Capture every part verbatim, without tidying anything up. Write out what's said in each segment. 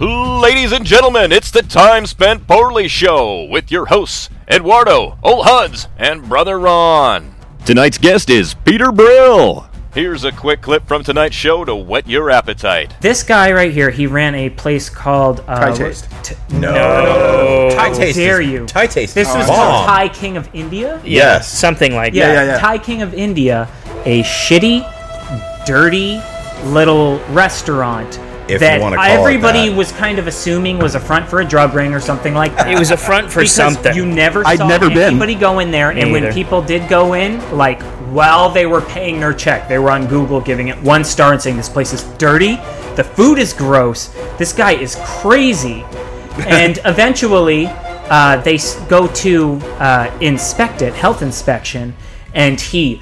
Ladies and gentlemen, it's the Time Spent Poorly Show with your hosts, Eduardo, Old Huds, and Brother Ron. Tonight's guest is Peter Brill. Here's a quick clip from tonight's show to whet your appetite. This guy right here, he ran a place called... Uh, Thai Taste. T- No. no. Thai How Taste dare is, you? Thai Taste This is was bomb. Thai King of India? Yes. Something like Yeah, that. yeah, yeah. Thai King of India, a shitty, dirty little restaurant If that you wanna call it everybody that. was kind of assuming was a front for a drug ring or something like that. It was a front for because something. you never I'd saw never been. anybody go in there, Me and when either. people did go in, like, while they were paying their check, they were on Google giving it one star and saying this place is dirty, the food is gross, this guy is crazy. And eventually, uh, they s- go to uh, inspect it, health inspection, and he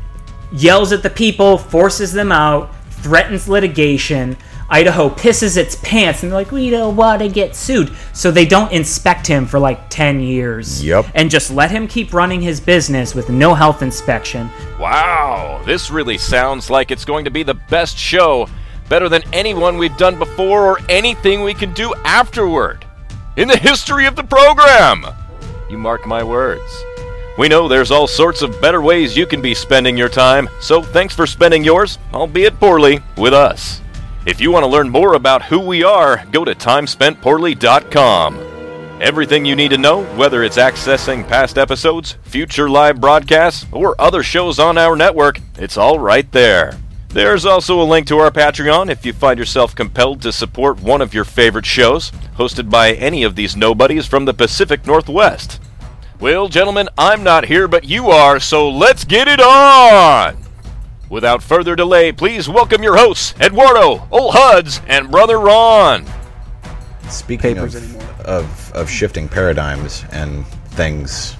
yells at the people, forces them out, threatens litigation. Idaho pisses its pants, and they're like, we don't want to get sued. So they don't inspect him for like ten years. Yep. And just let him keep running his business with no health inspection. Wow, this really sounds like it's going to be the best show, better than anyone we've done before or anything we can do afterward in the history of the program. You mark my words. We know there's all sorts of better ways you can be spending your time, so thanks for spending yours, albeit poorly, with us. If you want to learn more about who we are, go to time spent poorly dot com. Everything you need to know, whether it's accessing past episodes, future live broadcasts, or other shows on our network, it's all right there. There's also a link to our Patreon if you find yourself compelled to support one of your favorite shows, hosted by any of these nobodies from the Pacific Northwest. Well, gentlemen, I'm not here, but you are, so let's get it on! Without further delay, please welcome your hosts, Eduardo, Old Huds, and Brother Ron. Speaking Papers of, anymore. of of shifting paradigms and things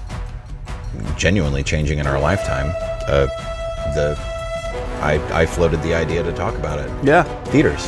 genuinely changing in our lifetime, uh, the I, I floated the idea to talk about it. Yeah, Theaters.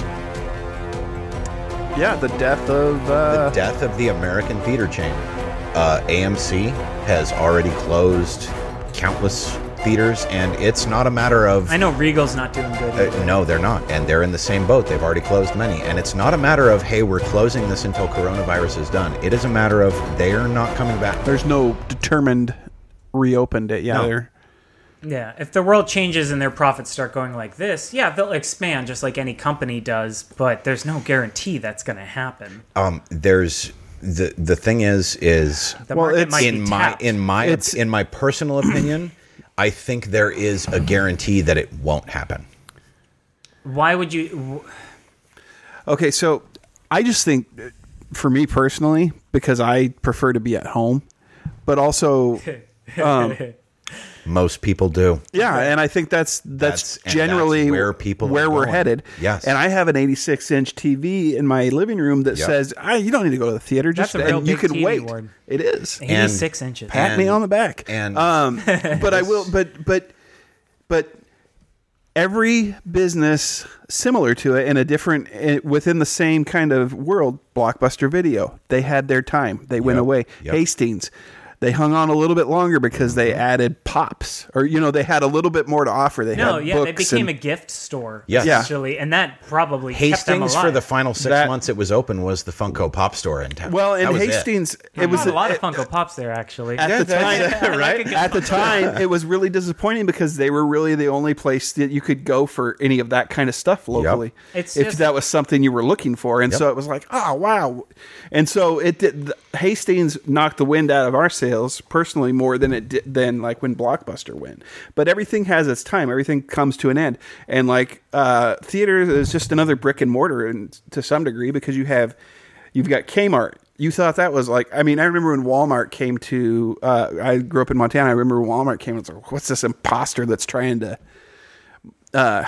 yeah. The death of uh, The death of the American theater chain. Uh, A M C has already closed countless theaters, and it's not a matter of... I know Regal's not doing good. Uh, no, they're not, and they're in the same boat. They've already closed many, and it's not a matter of, hey, we're closing this until coronavirus is done. It is a matter of they're not coming back. there's no determined reopened it. Yeah, No. they're Yeah, if the world changes and their profits start going like this, yeah, they'll expand just like any company does, but there's no guarantee that's going to happen. Um, there's the the thing is is The Well, market it's- might in be my tapped. in my It's- in my personal opinion, I think there is a guarantee that it won't happen. Why would you... okay. So I just think, uh, for me personally, because I prefer to be at home, but also, um, Most people do. yeah, and I think that's that's, That's- and generally that's where people where are we're going. headed. Yes. And I have an eighty-six inch T V in my living room that Yep. says, ah, "You don't need to go to the theater. Just That's a real and you big can T V wait." ward. It is. eighty-six inches. Pat And- me on the back. and- um, but I will. But but but every business similar to it in a different eh, within the same kind of world. Blockbuster Video. They had their time. They went Yep. away. Yep. Hastings. They hung on a little bit longer because they added pops, or you know, they had a little bit more to offer. They No, had yeah, they books became and- a gift store, Yes. Yeah. essentially, and that probably kept them Hastings alive. for the final six That- months it was open was the Funko Pop store in town. well, That in was it. Hastings, it, I was bought a lot it- of Funko Pops there, actually. at the I time, like a good At the time, it was really disappointing because they were really the only place that you could go for any of that kind of stuff locally. It's if just- that was something you were looking for, and Yep. so it was like, oh wow, and so it did. Hastings knocked the wind out of our sails personally more than it did than like when Blockbuster went. But everything has its time. Everything comes to an end, and like uh, theater is just another brick and mortar, and to some degree because you have you've got Kmart. You thought that was like, I mean, I remember when Walmart came to, uh, I grew up in Montana. I remember when Walmart came, it's like, what's this imposter that's trying to uh,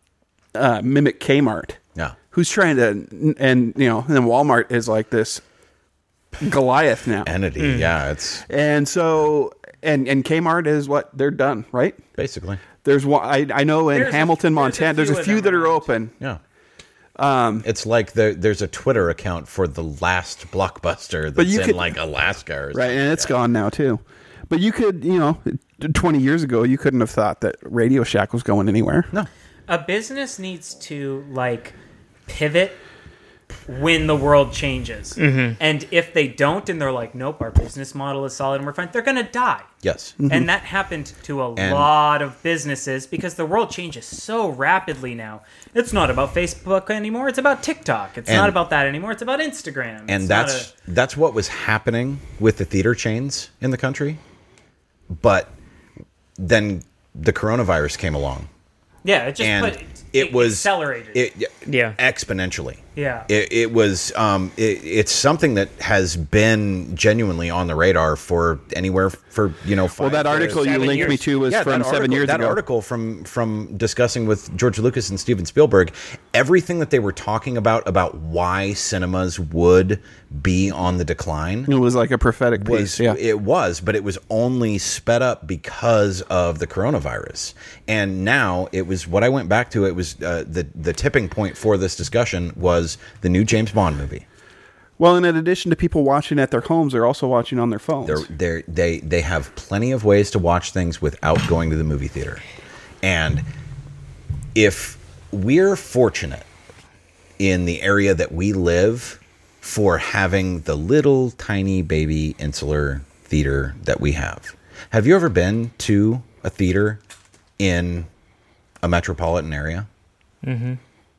uh, mimic Kmart? Yeah. Who's trying to, and, you know, and then Walmart is like this Goliath now. Entity. Yeah, it's And so, and, and Kmart is what? They're done, right? basically. There's one, I, I know in There's a- Hamilton, there's a Montana, there's a few few, of them that are around. open. Yeah. Um, it's like the, there's a Twitter account for the last Blockbuster that's you in could- like Alaska or something. Right, and it's gone now too. But you could, you know, twenty years ago, you couldn't have thought that Radio Shack was going anywhere. No. A business needs to, like, pivot when the world changes. Mm-hmm. And if they don't, and they're like, nope, our business model is solid and we're fine, they're going to die. Yes. And that happened to a And- lot of businesses because the world changes so rapidly now. It's not about Facebook anymore. It's about TikTok. It's And- not about that anymore. It's about Instagram. And It's that's not that's what was happening with the theater chains in the country. But then the coronavirus came along. a, yeah, it just and put, it, was accelerated. It, Yeah. exponentially. Yeah. It, it was. Um, it, it's something that has been genuinely on the radar for anywhere for you know. Five Well, that years. article you Seven linked me years. to was Yeah, from that seven article- years that ago. article from from discussing with George Lucas and Steven Spielberg, everything that they were talking about about why cinemas would be on the decline It was like a prophetic was piece. Yeah. it was, but it was only sped up because of the coronavirus. And now it was what I went back to. It was uh, the the tipping point for this discussion was the new James Bond movie. Well, and in addition to people watching at their homes, they're also watching on their phones. They're, they're, they they have plenty of ways to watch things without going to the movie theater. And if we're fortunate in the area that we live for having the little tiny baby insular theater that we have, have you ever been to a theater in a metropolitan area? Mm-hmm.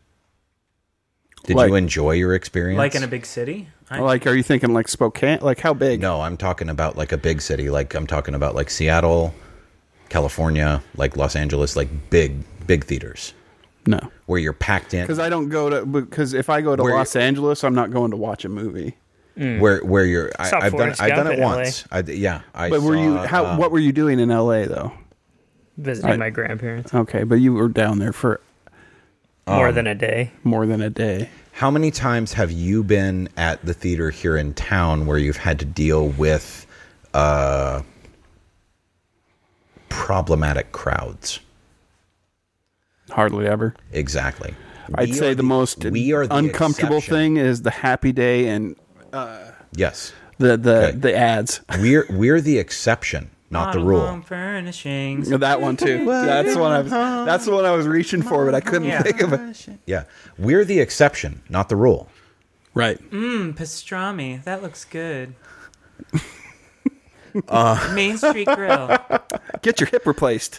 Did Like- you enjoy your experience? like in a big city. I, Like, are you thinking like Spokane? Like, how big? No, I'm talking about like a big city. Like I'm talking about like Seattle, California, like Los Angeles, like big, big theaters No. where you're packed in. Because I don't go to, because if I go to Where- Los Angeles, I'm not going to watch a movie. Where where you're, I, Saw I've done Forrest I've done Gump it in L A. once. I, yeah, I But were you, saw, how, uh, what were you doing in L A though? Visiting I- my grandparents. Okay, but you were down there for More Um, than a day. more than a day. How many times have you been at the theater here in town where you've had to deal with uh, problematic crowds? Hardly ever. Exactly. I'd We say are the, most we are the uncomfortable exception. thing is the Happy Day and Yes, the the, Okay. the ads. we're we're the exception, not the Model rule. Home Furnishings. That one too. That's the one I was. That's the one I was reaching for, but I couldn't Yeah. think of it. Yeah, we're the exception, not the rule. Right. Mm, pastrami. That looks good. Main Street Grill. Get your hip replaced.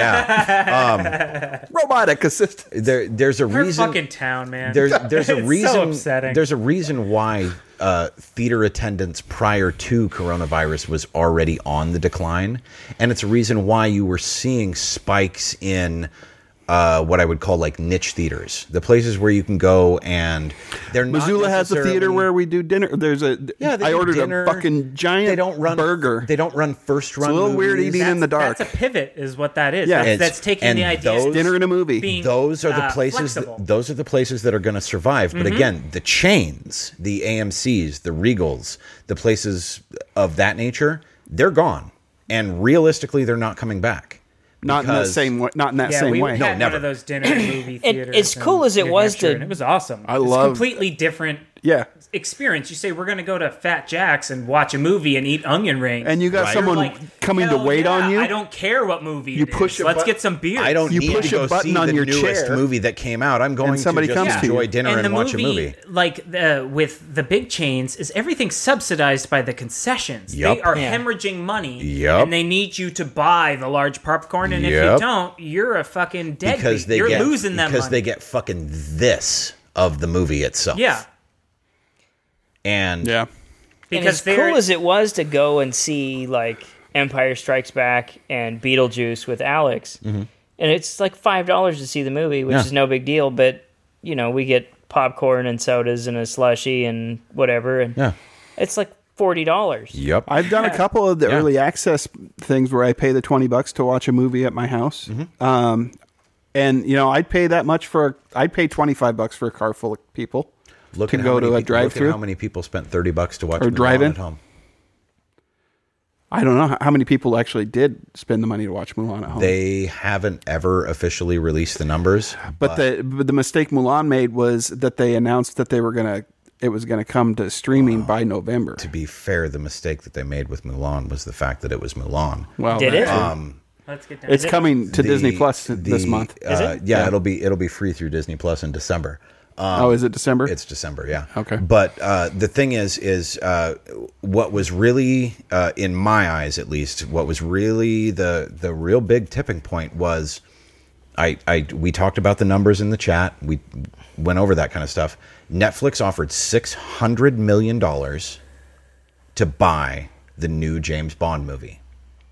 Yeah, Robotic assistant. there there's a Her reason. fucking town, man. There's there's a It's so reason. upsetting. There's a reason why uh, theater attendance prior to coronavirus was already on the decline, and it's a reason why you were seeing spikes in. Uh, what I would call like niche theaters, the places where you can go and they're not Missoula has a theater necessarily- where we do dinner. There's a. Yeah, they I do ordered dinner. a fucking giant they don't run burger. They don't run first run. a little weird movies. eating in the dark. That's a pivot, is what that is. Yeah. that's, It's- that's taking and the ideas. those- Dinner in a movie. being, Those are the uh, places. flexible. That, those are the places that are going to survive. But again, the chains, the A M Cs, the Regals, the places of that nature, they're gone, and realistically, they're not coming back. Not in that Because- same way. Not in that Yeah, same we way. had No, one never. of those dinner movie It- theaters. as in cool as it New was Hampshire, to- and it was awesome. I It's love- completely different Yeah. experience. You say we're going to go to Fat Jack's and watch a movie and eat onion rings, And you got Right. someone You're like, coming to "Hell wait yeah, on you. I don't care what movie You it push is. a Let's bu- get some beer. I don't You need push to a go button see on the your newest chair, movie that came out. I'm going somebody to just comes to you. enjoy dinner and, the watch a movie. Like the, with the big chains, is everything subsidized by the concessions. Yep. They are Yeah. hemorrhaging money, Yep. and they need you to buy the large popcorn. And if Yep. you don't, you're a fucking deadbeat. Because they You're get losing that because money. they get fucking this of the movie itself. yeah, and Yeah. And because as they're cool as it was to go and see like Empire Strikes Back and Beetlejuice with Alex, and it's like five dollars to see the movie, which Yeah. is no big deal. But you know, we get popcorn and sodas and a slushie and whatever, and yeah, it's like forty dollars. yep. I've done a couple of the Yeah. early access things where I pay the twenty bucks to watch a movie at my house. Mm-hmm. Um, and you know, I'd pay that much for. I'd pay twenty five bucks for a car full of people. Look to at go how to many a people- look at drive-thru? How many people spent thirty bucks to watch Or Mulan drive-in? at home? I don't know how many people actually did spend the money to watch Mulan at home. They haven't ever officially released the numbers, but the but the mistake Mulan made was that they announced that they were gonna. It was going to come to streaming by November. to be fair, the mistake that they made with Mulan was the fact that it was Mulan. Well, Did that it? too. Um, let's get down. It's to it. coming to the- Disney Plus this the, month. Uh, it? Yeah, Yeah. it'll be it'll be free through Disney Plus in December. oh, is it December? It's December, yeah. Okay. But uh, the thing is, is uh, what was really, uh, in my eyes at least, what was really the the real big tipping point was, I, I we talked about the numbers in the chat. We went over that kind of stuff. Netflix offered six hundred million dollars to buy the new James Bond movie.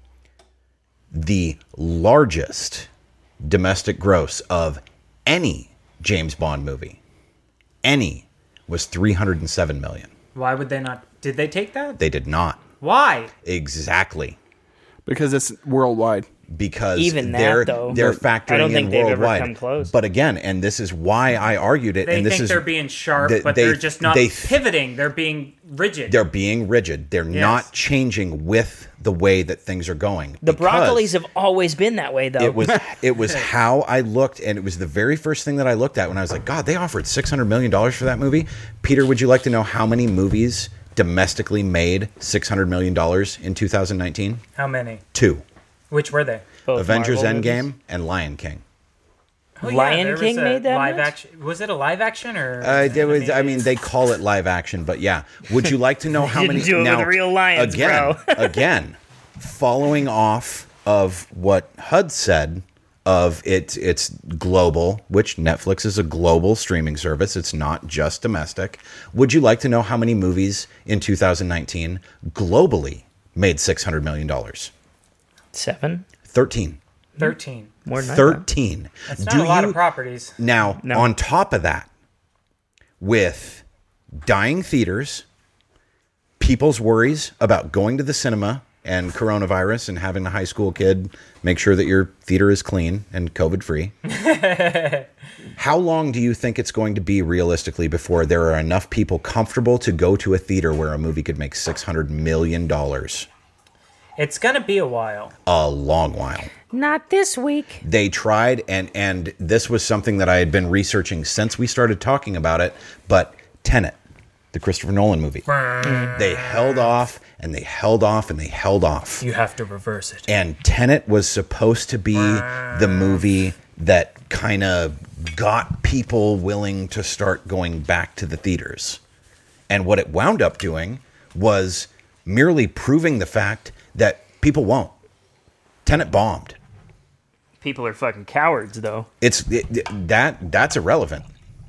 The largest domestic gross of any James Bond movie. Any was three hundred seven million. Why would they not? Did they take that? They did not. Why? Exactly. Because it's worldwide. Because Even that, they're though, they're but factoring I don't in think they've ever worldwide. come close. But again, and this is why I argued it. They and this think is they're being sharp, they- but they- they, are just not they- pivoting. They're being rigid. They're being rigid. They're Yes. not changing with the way that things are going. The Because Broccolis have always been that way, though. It was it was how I looked, and it was the very first thing that I looked at when I was like, God, they offered six hundred million dollars for that movie. Peter, would you like to know how many movies domestically made six hundred million dollars in two thousand nineteen? How many? Two. Which were they? Both Avengers Marvel Endgame movies. and Lion King. Oh, Lion there was King a made that live much? action. Was it a live action or? Uh, there was, I animated? mean, they call it live action, but yeah. Would you like to know how didn't many? do it now, with real lions, again, bro. again, following off of what H U D said of it, it's global, which Netflix is a global streaming service. It's not just domestic. Would you like to know how many movies in two thousand nineteen globally made six hundred million dollars? Seven? thirteen. thirteen. More than I thought. thirteen. That's not Do a lot you- of properties. Now, No. on top of that, with dying theaters, people's worries about going to the cinema and coronavirus and having a high school kid make sure that your theater is clean and COVID free. How long do you think it's going to be realistically before there are enough people comfortable to go to a theater where a movie could make six hundred million dollars? It's gonna be a while. A long while. Not this week. They tried, and and this was something that I had been researching since we started talking about it, but Tenet, the Christopher Nolan movie, they held off and they held off and they held off. You have to reverse it. And Tenet was supposed to be the movie that kind of got people willing to start going back to the theaters. And what it wound up doing was merely proving the fact that people won't. Tenet bombed. People are fucking cowards, though. It's it, it- that that's irrelevant.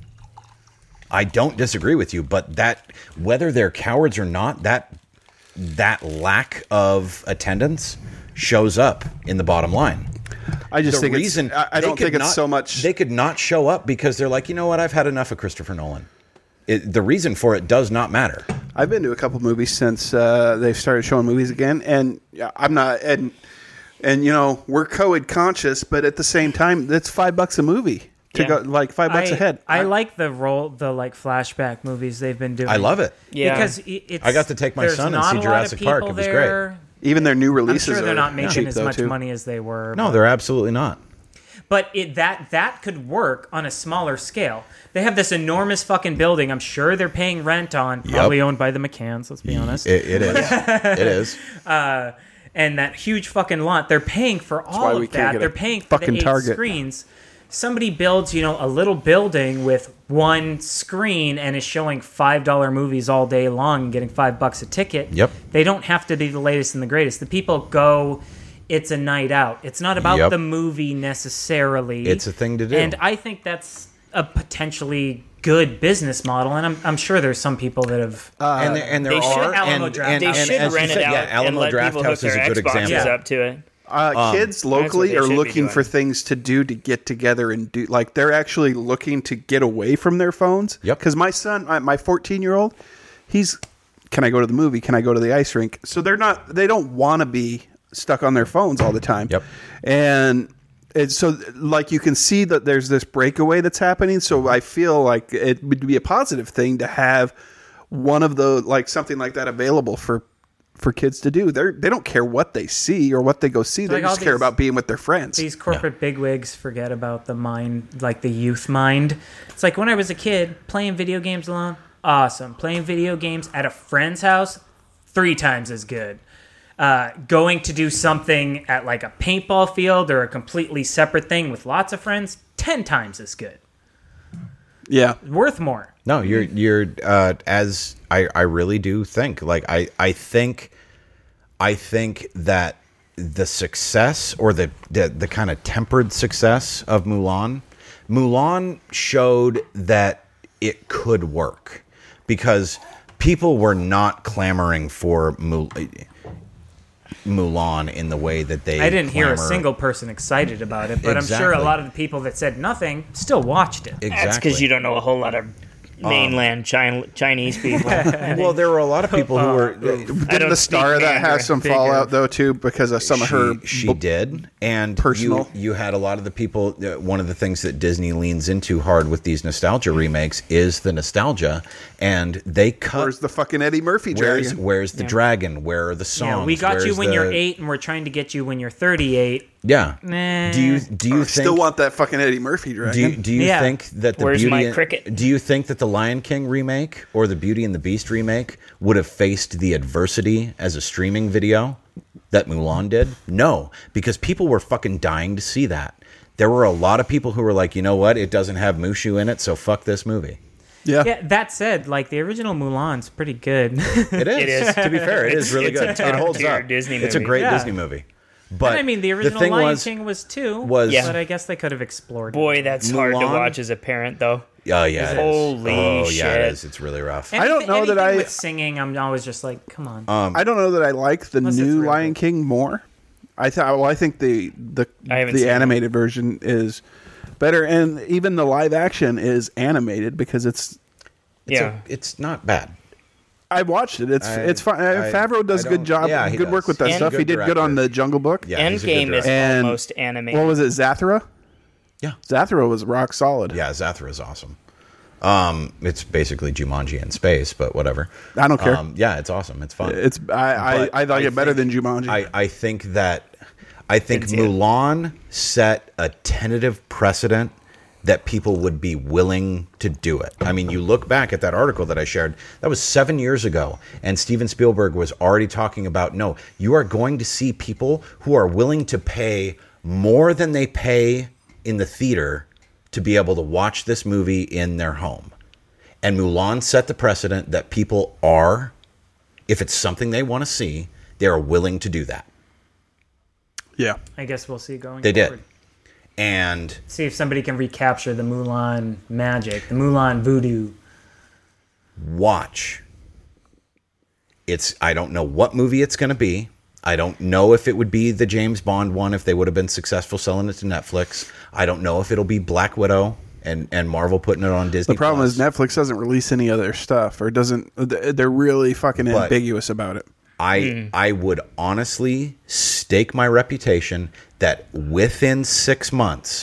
I don't disagree with you, but that whether they're cowards or not, that that lack of attendance shows up in the bottom line. I just The think reason it's, I, I they don't could think it's not- so much. They could not show up because they're like, you know what, I've had enough of Christopher Nolan. It, the reason for it does not matter. I've been to a couple movies since uh, they've started showing movies again, and yeah, I'm not and and you know we're co-ed conscious, but at the same time, that's five bucks a movie to Yeah. go like five bucks I, a head. I like the role, the like flashback movies they've been doing. I love it. Yeah. because i- it's. I got to take my there's son and not see a lot of Jurassic Park. people It was great. there. Even their new I'm releases. sure they're are not making cheap, as though, much too. money as they were. No, but- they're absolutely not. But it, that that could work on a smaller scale. They have this enormous fucking building. I'm sure they're paying rent on, probably owned by the McCanns. Let's be honest. It, it is. It is. And that huge fucking lot, they're paying for all why of we can't that. get a They're paying for fucking the eight Target. screens. Somebody builds, you know, a little building with one screen and is showing five dollar movies all day long and getting five bucks a ticket. Yep. They don't have to be the latest and the greatest. The people go. It's a night out. It's not about Yep. the movie necessarily. It's a thing to do. And I think that's a potentially good business model. And I'm, I'm sure there's some people that have. and there, and there They should- are Alamo and, Draft and, They House. and should as you rent said, it out yeah, and Alamo let Draft people hook House is their a good Xboxes example. up to it. Uh, kids locally they are should be looking doing. for things to do to get together and do like they're actually looking to get away from their phones. Yep. Because my son, my- my fourteen year old, he's can I go to the movie? Can I go to the ice rink? So they're not. They don't want to be stuck on their phones all the time. Yep. And it's so like you can see that there's this breakaway that's happening. So I feel like it would be a positive thing to have one of the like something like that available for. For kids to do, they they don't care what they see or what they go see. They Like all just care these- about being with their friends. These corporate bigwigs forget about the mind, like the youth mind. It's like when I was a kid playing video games alone, awesome. Playing video games at a friend's house, three times as good. Uh, going to do something at like a paintball field or a completely separate thing with lots of friends, ten times as good. Yeah. Worth more. No, you're you're uh, as I, I really do think. Like I, I think I think that the success or the the, the kind of tempered success of Mulan, Mulan showed that it could work because people were not clamoring for Mulan. Mulan in the way that they I didn't hear a clamor. single person excited about it, but I'm sure Exactly. a lot of the people that said nothing still watched it. Exactly. That's because you don't know a whole lot of mainland China, Chinese people. Well, there were a lot of people who were. I Didn't don't the speak star of that Mandarin. have some Bigger. fallout though too because of some of she, her? she bu- did, and personal- You, you had a lot of the people. Uh, one of the things that Disney leans into hard with these nostalgia remakes is the nostalgia, and they cut. Where's the fucking Eddie Murphy Where's, dragon? where's the dragon? Where are the songs? Yeah, we got you Where's when the- you're eight, and we're trying to get you when you're thirty-eight. Yeah. Nah. Do you do you I think? still want that fucking Eddie Murphy dragon. do you, do you Yeah. think that the Where's Beauty my and- cricket? Do you think that the Lion King remake or the Beauty and the Beast remake would have faced the adversity as a streaming video that Mulan did? No, because people were fucking dying to see that. There were a lot of people who were like, you know what, it doesn't have Mushu in it, so fuck this movie. yeah. Yeah, that said, like the original Mulan's pretty good. It is. It is. To be fair, it It's- is really it's a good. It holds top-tier up. Disney It's a movie. great Yeah. Disney movie. But I mean, the original thing Lion was, King was too. was Yeah. but I guess they could have explored. Boy, it. that's hard to Mulan? watch as a parent, though. Oh yeah, it is. Holy oh, shit. yeah, it is. It's really rough. Anything, I don't know that anything I- with singing. I'm always just like, come on. Um, I don't know that I like the Unless it's new real Lion good. King more. I thought. Well, I think the the I haven't the seen it. animated version is better, and even the live action is animated because it's. It's yeah. a- it's not bad. I watched it. It's I- it's fine. I- Favreau does I good don't- job. yeah, he good does. work with that And- stuff. He Good did good on director. the Jungle Book. Yeah, he's a good Endgame is director. And almost animated. What was it? Zathura. Yeah. Zathura was rock solid. Yeah, Zathura is awesome. Um, it's basically Jumanji in space, but whatever. I don't care. Um, yeah, it's awesome. It's fun. It's I But I, I like it better think- than Jumanji. I, I think that I think It's it. Mulan set a tentative precedent that people would be willing to do it. I mean, you look back at that article that I shared, that was seven years ago, and Steven Spielberg was already talking about, no, you are going to see people who are willing to pay more than they pay in the theater to be able to watch this movie in their home. And Mulan set the precedent that people are, if it's something they want to see, they are willing to do that. yeah. I guess we'll see going. They forward. did. And See if somebody can recapture the Mulan magic, the Mulan voodoo. watch. It's I don't know what movie it's going to be. I don't know if it would be the James Bond one if they would have been successful selling it to Netflix. I don't know if it'll be Black Widow and, and Marvel putting it on Disney. The problem Plus. is Netflix doesn't release any other stuff or doesn't. They're really fucking But- ambiguous about it. I I would honestly stake my reputation that within six months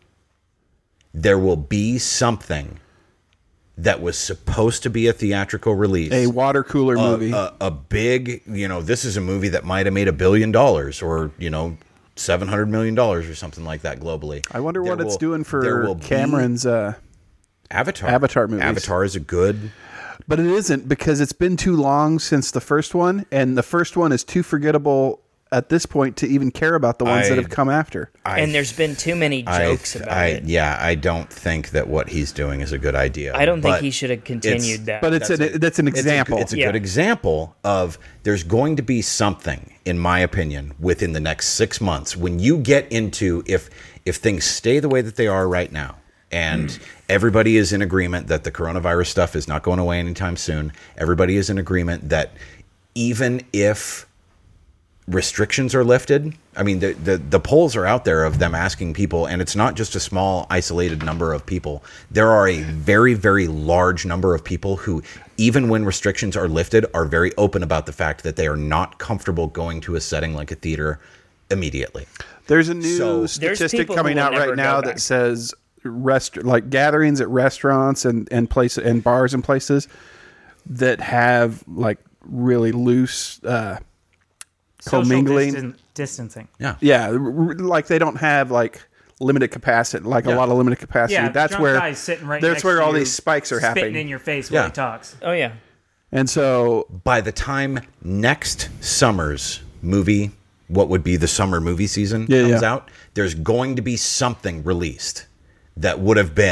there will be something that was supposed to be a theatrical release. A water cooler a, movie. a, a big, you know, this is a movie that might have made a billion dollars or, you know, seven hundred million dollars or something like that globally. I wonder There what it's will- doing there for will be Cameron's. Uh, Avatar. Avatar movies. Avatar is a good. but it isn't because it's been too long since the first one, and the first one is too forgettable at this point to even care about the ones I- that have come after. I, and there's been too many I, jokes about I, it. Yeah, I don't think that what he's doing is a good idea. I don't think but he should have continued that. But it's That's an a- that's an it's a- example. It's a, Yeah. good example of there's going to be something, in my opinion, within the next six months when you get into if if things stay the way that they are right now, and everybody is in agreement that the coronavirus stuff is not going away anytime soon. Everybody is in agreement that even if restrictions are lifted, I mean, the, the the polls are out there of them asking people, and it's not just a small isolated number of people. There are a very, very large number of people who, even when restrictions are lifted, are very open about the fact that they are not comfortable going to a setting like a theater immediately. There's a new So- There's statistic people coming who will out never right now go back. that says rest like gatherings at restaurants and and place and bars and places that have like really loose uh, Social commingling. distan- distancing. Yeah. Yeah, r- r- like they don't have like limited capacity, like Yeah. a lot of limited capacity. Yeah, that's drunk where guy's sitting right that's next where to all you, these spikes are spitting happening. in your face Yeah. while he talks. oh yeah, And so By the time next summer's movie, what would be the summer movie season, Yeah, comes yeah. out, there's going to be something released that would have been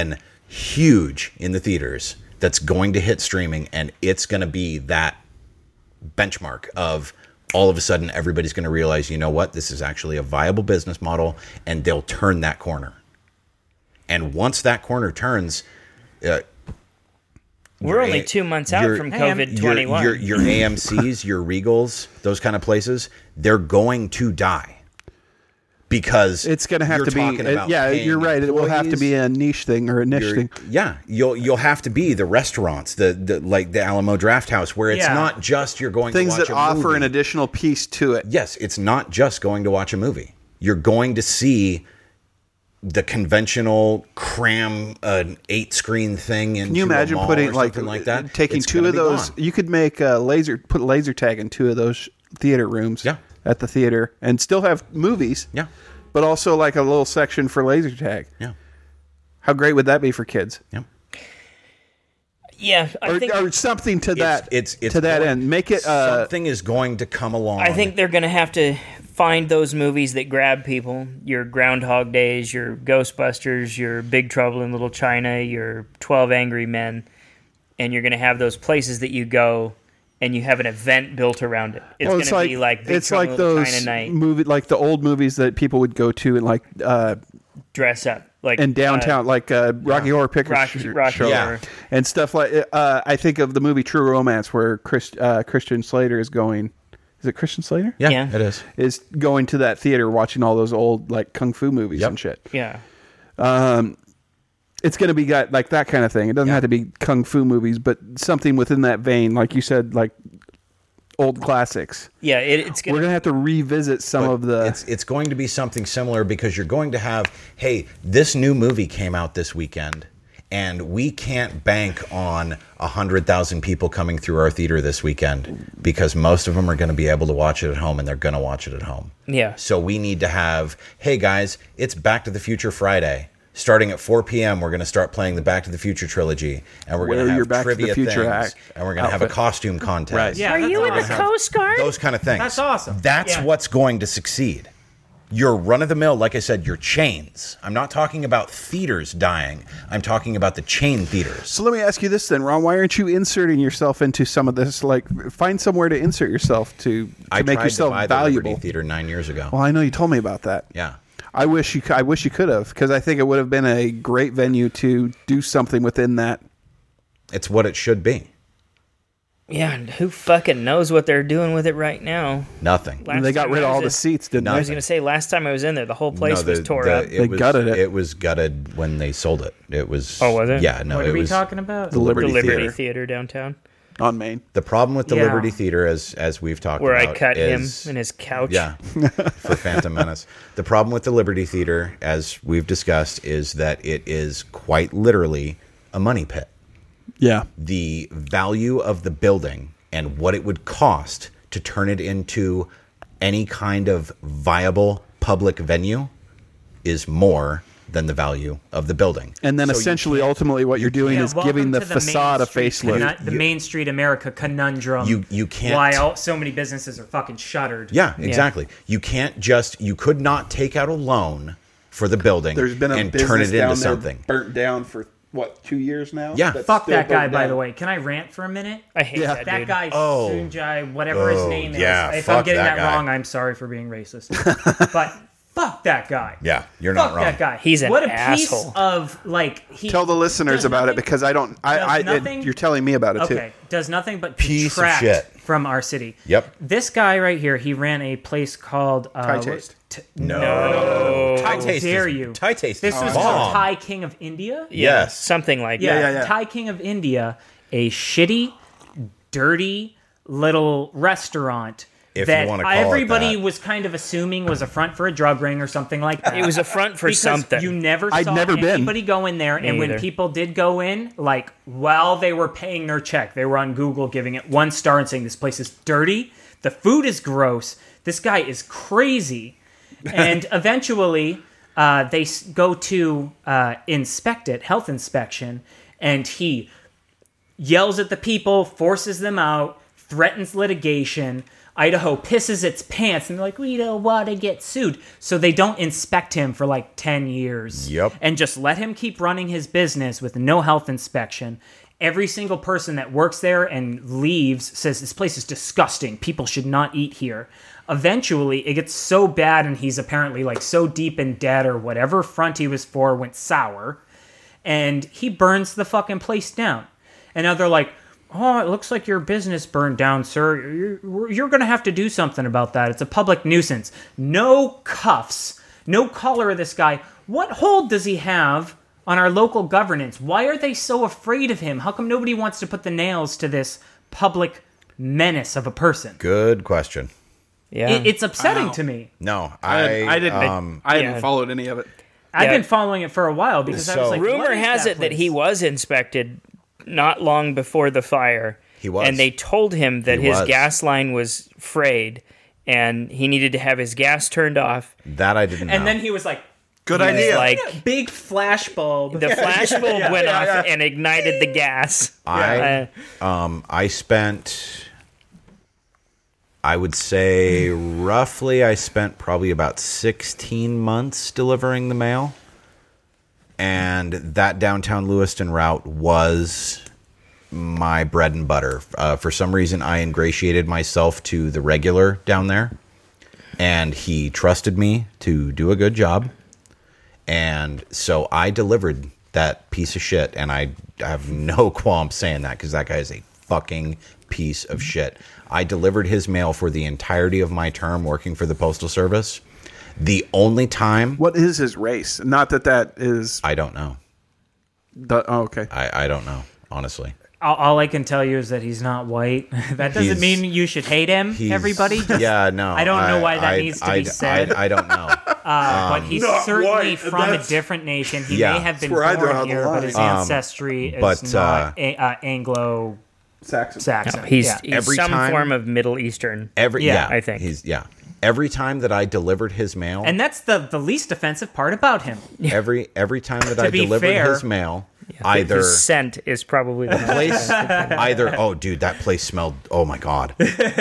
huge in the theaters that's going to hit streaming, and it's going to be that benchmark of all of a sudden everybody's going to realize, you know what, this is actually a viable business model, and they'll turn that corner. And once that corner turns, uh, We're your only A- two months out your- from Hey, I'm- COVID your, twenty-one. your, your A M Cs, your Regals, those kind of places, they're going to die. Because It's going to have you're to be, talking uh, about yeah, paying you're right. It will have to employees. be a niche thing or a niche You're- thing. Yeah, you'll you'll have to be the restaurants, the, the like the Alamo Draft House, where it's Yeah. not just you're going Things to watch that a offer movie. an additional piece to it. Yes, it's not just going to watch a movie. You're going to see the conventional cram an eight screen thing into Can you imagine a mall putting or like, something like that? taking It's two gonna of be those? gone. You could make a laser, put laser tag in two of those theater rooms. Yeah. At the theater, and still have movies. Yeah. But also like a little section for laser tag. Yeah, How great would that be for kids? yeah. yeah, I Or, think or something to that. it's, it's to that going- end. Make it. Uh, something is going to come along. I think they're going to have to find those movies that grab people. Your Groundhog Days, your Ghostbusters, your Big Trouble in Little China, your twelve Angry Men, and you're going to have those places that you go and you have an event built around it. It's well, going it's to like be like Big it's Trouble like in Little those China night. movie, like the old movies that people would go to and like uh, Dress up like in downtown, uh, like uh, Rocky Horror Picture Rocky- Sh- Rocky Show, Horror. and stuff like. Uh, I think of the movie True Romance, where Chris, uh, Christian Slater is going. Is it Christian Slater? yeah, Yeah. it is. Is going to that theater watching all those old like kung fu movies Yep. and shit. yeah. It's going to be got like that kind of thing. It doesn't have to be kung fu movies, but something within that vein, like you said, like old classics. Yeah, it, it's We're going going to to have to revisit some But of the. it's it's going to be something similar because you're going to have, hey, this new movie came out this weekend, and we can't bank on a hundred thousand people coming through our theater this weekend because most of them are going to be able to watch it at home, and they're going to watch it at home. Yeah. So we need to have, hey guys, it's Back to the Future Friday. Starting at four p.m., we're going to start playing the Back to the Future trilogy, and we're going Wear to your have Back to the trivia Future things, act- and we're going to have a outfit. costume contest. Right. Yeah, Are that's you in the awesome. Coast Guard? Those kind of things. That's awesome. That's Yeah. what's going to succeed. Your run-of-the-mill, like I said, your chains. I'm not talking about theaters dying. I'm talking about the chain theaters. So let me ask you this then, Ron. Why aren't you inserting yourself into some of this? Like, find somewhere to insert yourself to, to I make tried yourself to buy the valuable. Liberty Theater nine years ago. Well, I know you told me about that. Yeah. I wish you. c- I wish you could have, because I think it would have been a great venue to do something within that. It's what it should be. Yeah, and who fucking knows what they're doing with it right now? Nothing. Last they got time rid I of was all the in- seats, didn't I they? was going to say, last time I was in there, the whole place the- was tore the- up. It They was, gutted it. It was gutted when they sold it. It was. Oh, was it? Yeah. No, what it are we was. talking about? The Liberty the Liberty Theater Theater downtown, on Main. The problem with the Yeah. Liberty Theater, as as we've talked where about, I cut is, him in his couch. Yeah, for Phantom Menace. The problem with the Liberty Theater, as we've discussed, is that it is quite literally a money pit. Yeah. The value of the building and what it would cost to turn it into any kind of viable public venue is more than the value of the building. And then So you essentially, ultimately, what you're doing Yeah, is welcome giving the to Main facade a Street facelift. conun- the You- Main Street America conundrum. You- you can't- Why all, so many businesses are fucking shuttered. Yeah, exactly. You can't just, you could not take out a loan for the building There's been a and business turn it down into there something. burnt down for what, two years now? Yeah. That's Fuck still that guy, burnt by down. the way. Can I rant for a minute? I hate Yeah. that, That dude. guy, Oh. Sunjai, whatever his Oh, name yeah, is. If I'm fuck getting that that, guy. wrong, I'm sorry for being racist. But fuck that guy. Yeah, you're not Fuck wrong. that guy. He's an what a asshole. piece of like. He Tell the listeners does about it nothing- because I don't. I, does I it- nothing- you're telling me about it too. Okay, does nothing but Piece of detract shit. from our city. Yep. This guy right here, he ran a place called uh, Thai Taste. T- No. Thai How taste dare is, you? Thai taste This is was bomb. called Thai King of India. Yeah, Yes. something like Yeah, that. yeah, yeah. Thai King of India, a shitty, dirty little restaurant If you that wanna call it everybody that. was kind of assuming was a front for a drug ring or something like that. It was a front for because something. you never I'd saw never been. anybody go in there, and when either. people did go in, like while they were paying their check, they were on Google giving it one star and saying this place is dirty, the food is gross, this guy is crazy, and eventually uh, they s- go to uh, inspect it, health inspection, and he yells at the people, forces them out, threatens litigation. Idaho pisses its pants and they're like, we don't want to get sued. So they don't inspect him for like ten years. Yep. And just let him keep running his business with no health inspection. Every single person that works there and leaves says this place is disgusting. People should not eat here. Eventually, it gets so bad and he's apparently like so deep in debt or whatever front he was for went sour. And he burns the fucking place down. And now they're like, oh, it looks like your business burned down, sir. You're, you're going to have to do something about that. It's a public nuisance. No cuffs. No collar of this guy. What hold does he have on our local governance? Why are they so afraid of him? How come nobody wants to put the nails to this public menace of a person? Good question. Yeah. It, it's upsetting Wow. to me. No, I, I, I didn't. Um, I hadn't yeah. followed any of it. I've Yeah. been following it for a while because I was So- like, what Rumor is has it that place? he was inspected not long before the fire. He was. And they told him that He his was. gas line was frayed and he needed to have his gas turned off. that I didn't know. And then he was like, Good He was idea. like, big flash bulb. the flash bulb yeah, went yeah, off yeah. and ignited the gas. I Uh, um I spent I would say roughly I spent probably about sixteen months delivering the mail. And that downtown Lewiston route was my bread and butter. Uh, for some reason, I ingratiated myself to the regular down there, and he trusted me to do a good job. And so I delivered that piece of shit, and I have no qualms saying that because that guy is a fucking piece of shit. I delivered his mail for the entirety of my term working for the Postal Service. The only time What is his race? Not that that is. I don't know. The, oh, okay. I, I don't know, honestly. All, all I can tell you is that he's not white. That doesn't He's- mean you should hate him, He's- everybody. Just, yeah, no. I don't know why that I- needs to I- be said. I, I don't know. uh, but he's Not certainly white, from a that's- different nation. He Yeah. may have been That's where I draw born the here, but line. his Um, ancestry is but, not uh, a, uh, Anglo-Saxon. Saxon. he's yeah. he's Every some time- form of Middle Eastern. Every Yeah, yeah, I think. he's yeah. Every time that I delivered his mail, And that's the, the least offensive part about him. every every time that I be delivered fair- his mail, either His scent is probably the place, either oh dude, that place smelled. Oh my god!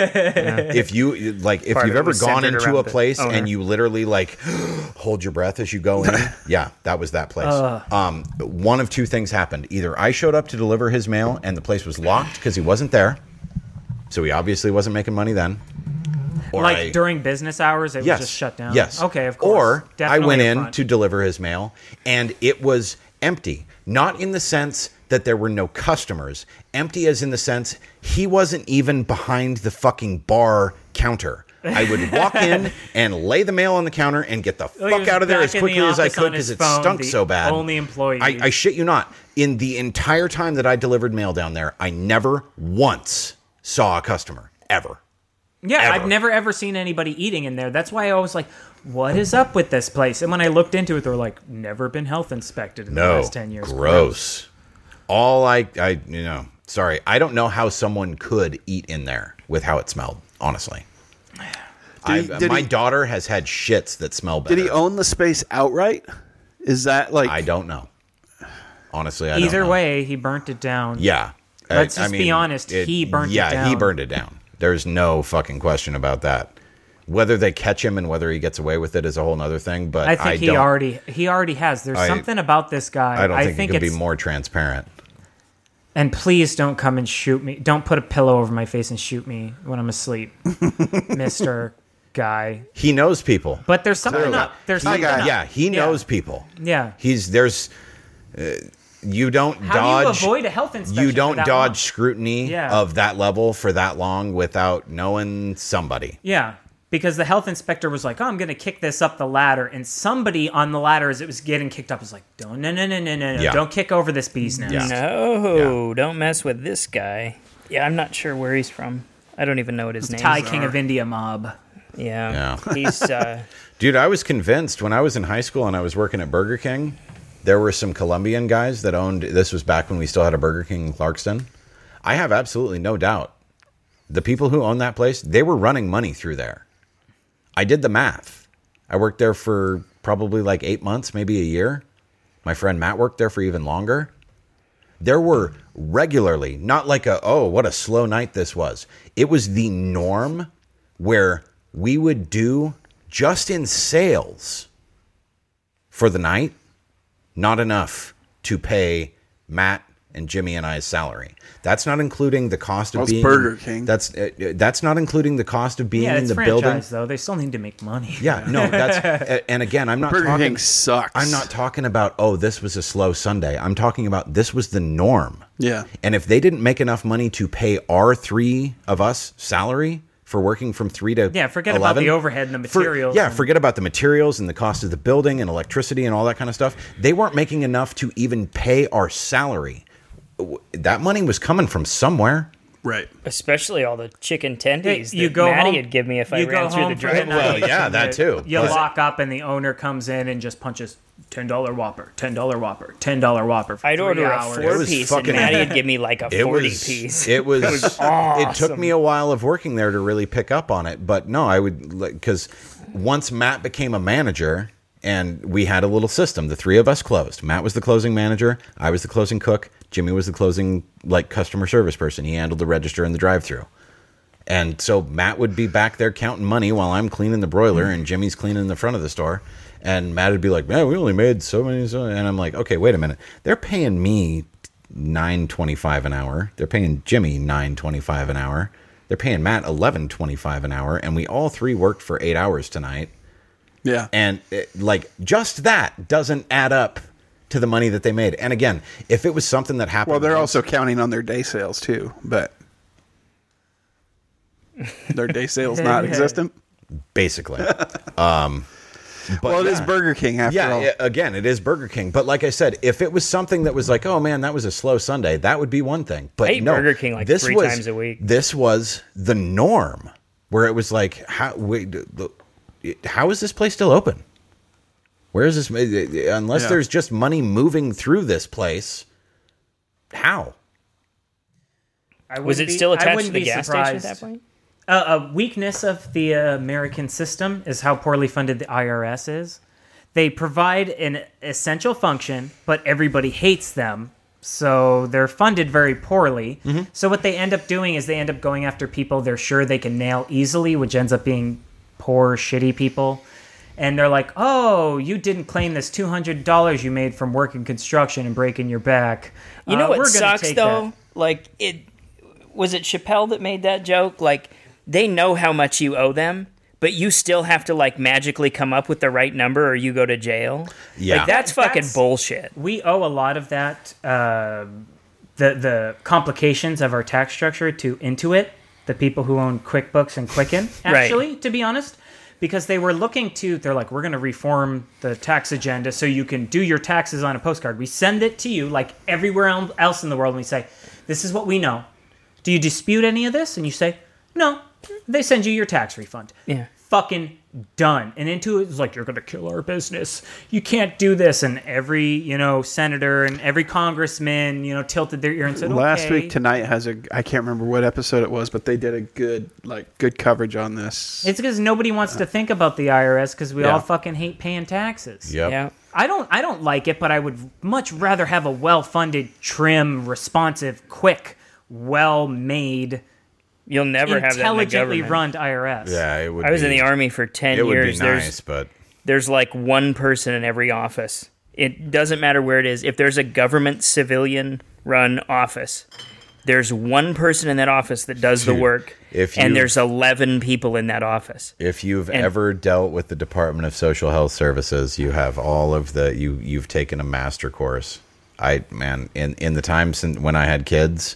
If you like, if Part you've of it ever was gone centered into around a the place owner. and you literally like hold your breath as you go in, yeah, that was that place. Um, one of two things happened: either I showed up to deliver his mail and the place was locked because he wasn't there, so he obviously wasn't making money then. Or Like I- during business hours, it yes, was just shut down. Yes. Okay, of course. Or I Definitely went a in front. to deliver his mail, and it was empty. Not in the sense that there were no customers. Empty as in the sense he wasn't even behind the fucking bar counter. I would walk in and lay the mail on the counter and get the Oh, he fuck was out of there back as in the quickly as I office could on his because it phone, stunk the so bad. only employee. I, I shit you not. In the entire time that I delivered mail down there, I never once saw a customer. Ever. Yeah, Ever. I've never ever seen anybody eating in there. That's why I was like, what is up with this place? And when I looked into it, they were like, never been health inspected in the No, last ten years. gross. All I, I, you know, sorry, I don't know how someone could eat in there with how it smelled. Honestly, I, Did he- did my he- daughter has had shits that smell better. Did he own the space outright? Is that like? I don't know. Honestly, I Either don't know. way, he burnt it down. yeah. Let's I- I just be mean, honest, he burnt it yeah, he down. burned it down. There's no fucking question about that. Whether they catch him and whether he gets away with it is a whole other thing. But I think he don't, already he already has. There's I- something about this guy. I don't think, think it could it's, be more transparent. And please don't come and shoot me. Don't put a pillow over my face and shoot me when I'm asleep, Mister Guy. He knows people. But there's something Clearly. up. There's Hi, something guy. up. Yeah, he Yeah. knows people. Yeah. He's there's uh, you don't How dodge do you avoid a health inspection? you for don't that dodge long? scrutiny Yeah. of that level for that long without knowing somebody. Yeah, because the health inspector was like, "Oh, I'm going to kick this up the ladder," and somebody on the ladder as it was getting kicked up was like, "Don't, no, no, no, no, no, no, Yeah. don't kick over this bee's nest." Yeah. No, don't mess with this guy. Yeah, I'm not sure where he's from. I don't even know what his name Thai is. King of India mob. Yeah. Yeah. He's uh Dude, I was convinced when I was in high school and I was working at Burger King, there were some Colombian guys that owned, this was back when we still had a Burger King in Clarkston. I have absolutely no doubt. The people who owned that place, they were running money through there. I did the math. I worked there for probably like eight months, maybe a year. My friend Matt worked there for even longer. There were regularly, not like a, oh, what a slow night this was. It was the norm where we would do just in sales for the night, not enough to pay Matt and Jimmy and I's salary. That's not including the cost of Well, it's being Burger King. That's uh, that's not including the cost of being Yeah, in it's the franchise, building. though. They still need to make money. Yeah, no, that's uh, and again, I'm not Burger talking. King sucks. I'm not talking about oh, this was a slow Sunday. I'm talking about this was the norm. Yeah. And if they didn't make enough money to pay our three of us salary for working from three to Yeah, forget eleven, about the overhead and the for- materials. yeah, and- forget about the materials and the cost of the building and electricity and all that kind of stuff. They weren't making enough to even pay our salary. That money was coming from somewhere. Right. Especially all the chicken tendies You that go Maddie home- would give me if I you ran go through home the for the drive. night. Well, yeah, that too. You But- lock up and the owner comes in and just punches ten dollar Whopper, ten dollar Whopper, ten dollar Whopper for I'd three order hours. a It four was piece, fucking- and Maddie would give me like a It forty was, piece. It was. It, took awesome. me a while of working there to really pick up on it, but no, I would because once Matt became a manager and we had a little system, the three of us closed. Matt was the closing manager, I was the closing cook, Jimmy was the closing like customer service person. He handled the register and the drive-through. And so Matt would be back there counting money while I'm cleaning the broiler and Jimmy's cleaning the front of the store. And Matt would be like, man, we only made so many. So, and I'm like, okay, wait a minute. They're paying me nine twenty-five an hour. They're paying Jimmy nine twenty-five an hour. They're paying Matt eleven twenty-five an hour. And we all three worked for eight hours tonight. Yeah. And it, like just that doesn't add up to the money that they made. And again, if it was something that happened. Well, they're once- also counting on their day sales too, but their day sales not existent. basically. um, but Well, it is yeah. Burger King after Yeah, all. yeah, again, it is Burger King. But like I said, if it was something that was like, oh man, that was a slow Sunday, that would be one thing. But I eat no, Burger King, like, this three was- times a week. This was the norm, where it was like, how wait, the- how is this place still open? Where is this? Unless Yeah. there's just money moving through this place, how? I Was wouldn't it be- still I attached to wouldn't the be gas station at surprised. that point? Uh, a weakness of the uh, American system is how poorly funded the I R S is. They provide an essential function, but everybody hates them, so they're funded very poorly. Mm-hmm. So what they end up doing is they end up going after people they're sure they can nail easily, which ends up being poor, shitty people. And they're like, oh, you didn't claim this two hundred dollars you made from working construction and breaking your back. You know Uh, what we're gonna sucks take though? that." Like it was it Chappelle that made that joke? Like they know how much you owe them, but you still have to like magically come up with the right number or you go to jail. Yeah. Like that's fucking That's- bullshit. We owe a lot of that, uh, the the complications of our tax structure to Intuit, the people who own QuickBooks and Quicken, Right. actually, to be honest. Because they were looking to, they're like, we're going to reform the tax agenda so you can do your taxes on a postcard. We send it to you like everywhere el- else in the world, and we say, this is what we know. Do you dispute any of this? And you say, no. They send you your tax refund. Yeah. Fucking done. And Intuit is like, you're going to kill our business. You can't do this. And every, you know, senator and every congressman, you know, tilted their ear and said, Last okay. week tonight has a I can't remember what episode it was, but they did a good like good coverage on this. It's because nobody wants to think about the I R S because we Yeah. all fucking hate paying taxes. Yep. Yeah. I don't I don't like it, but I would much rather have a well-funded, trim, responsive, quick, well-made, You'll never have that in the intelligently government. run I R S. Yeah, it would. I was be, in the army for ten It would years. be There's nice, but there's like one person in every office. It doesn't matter where it is. If there's a government civilian run office, there's one person in that office that does the Dude, work, if and you- there's eleven people in that office. if you've And- ever dealt with the Department of Social Health Services, you have all of the you you've taken a master course. I man, in in the time since when I had kids,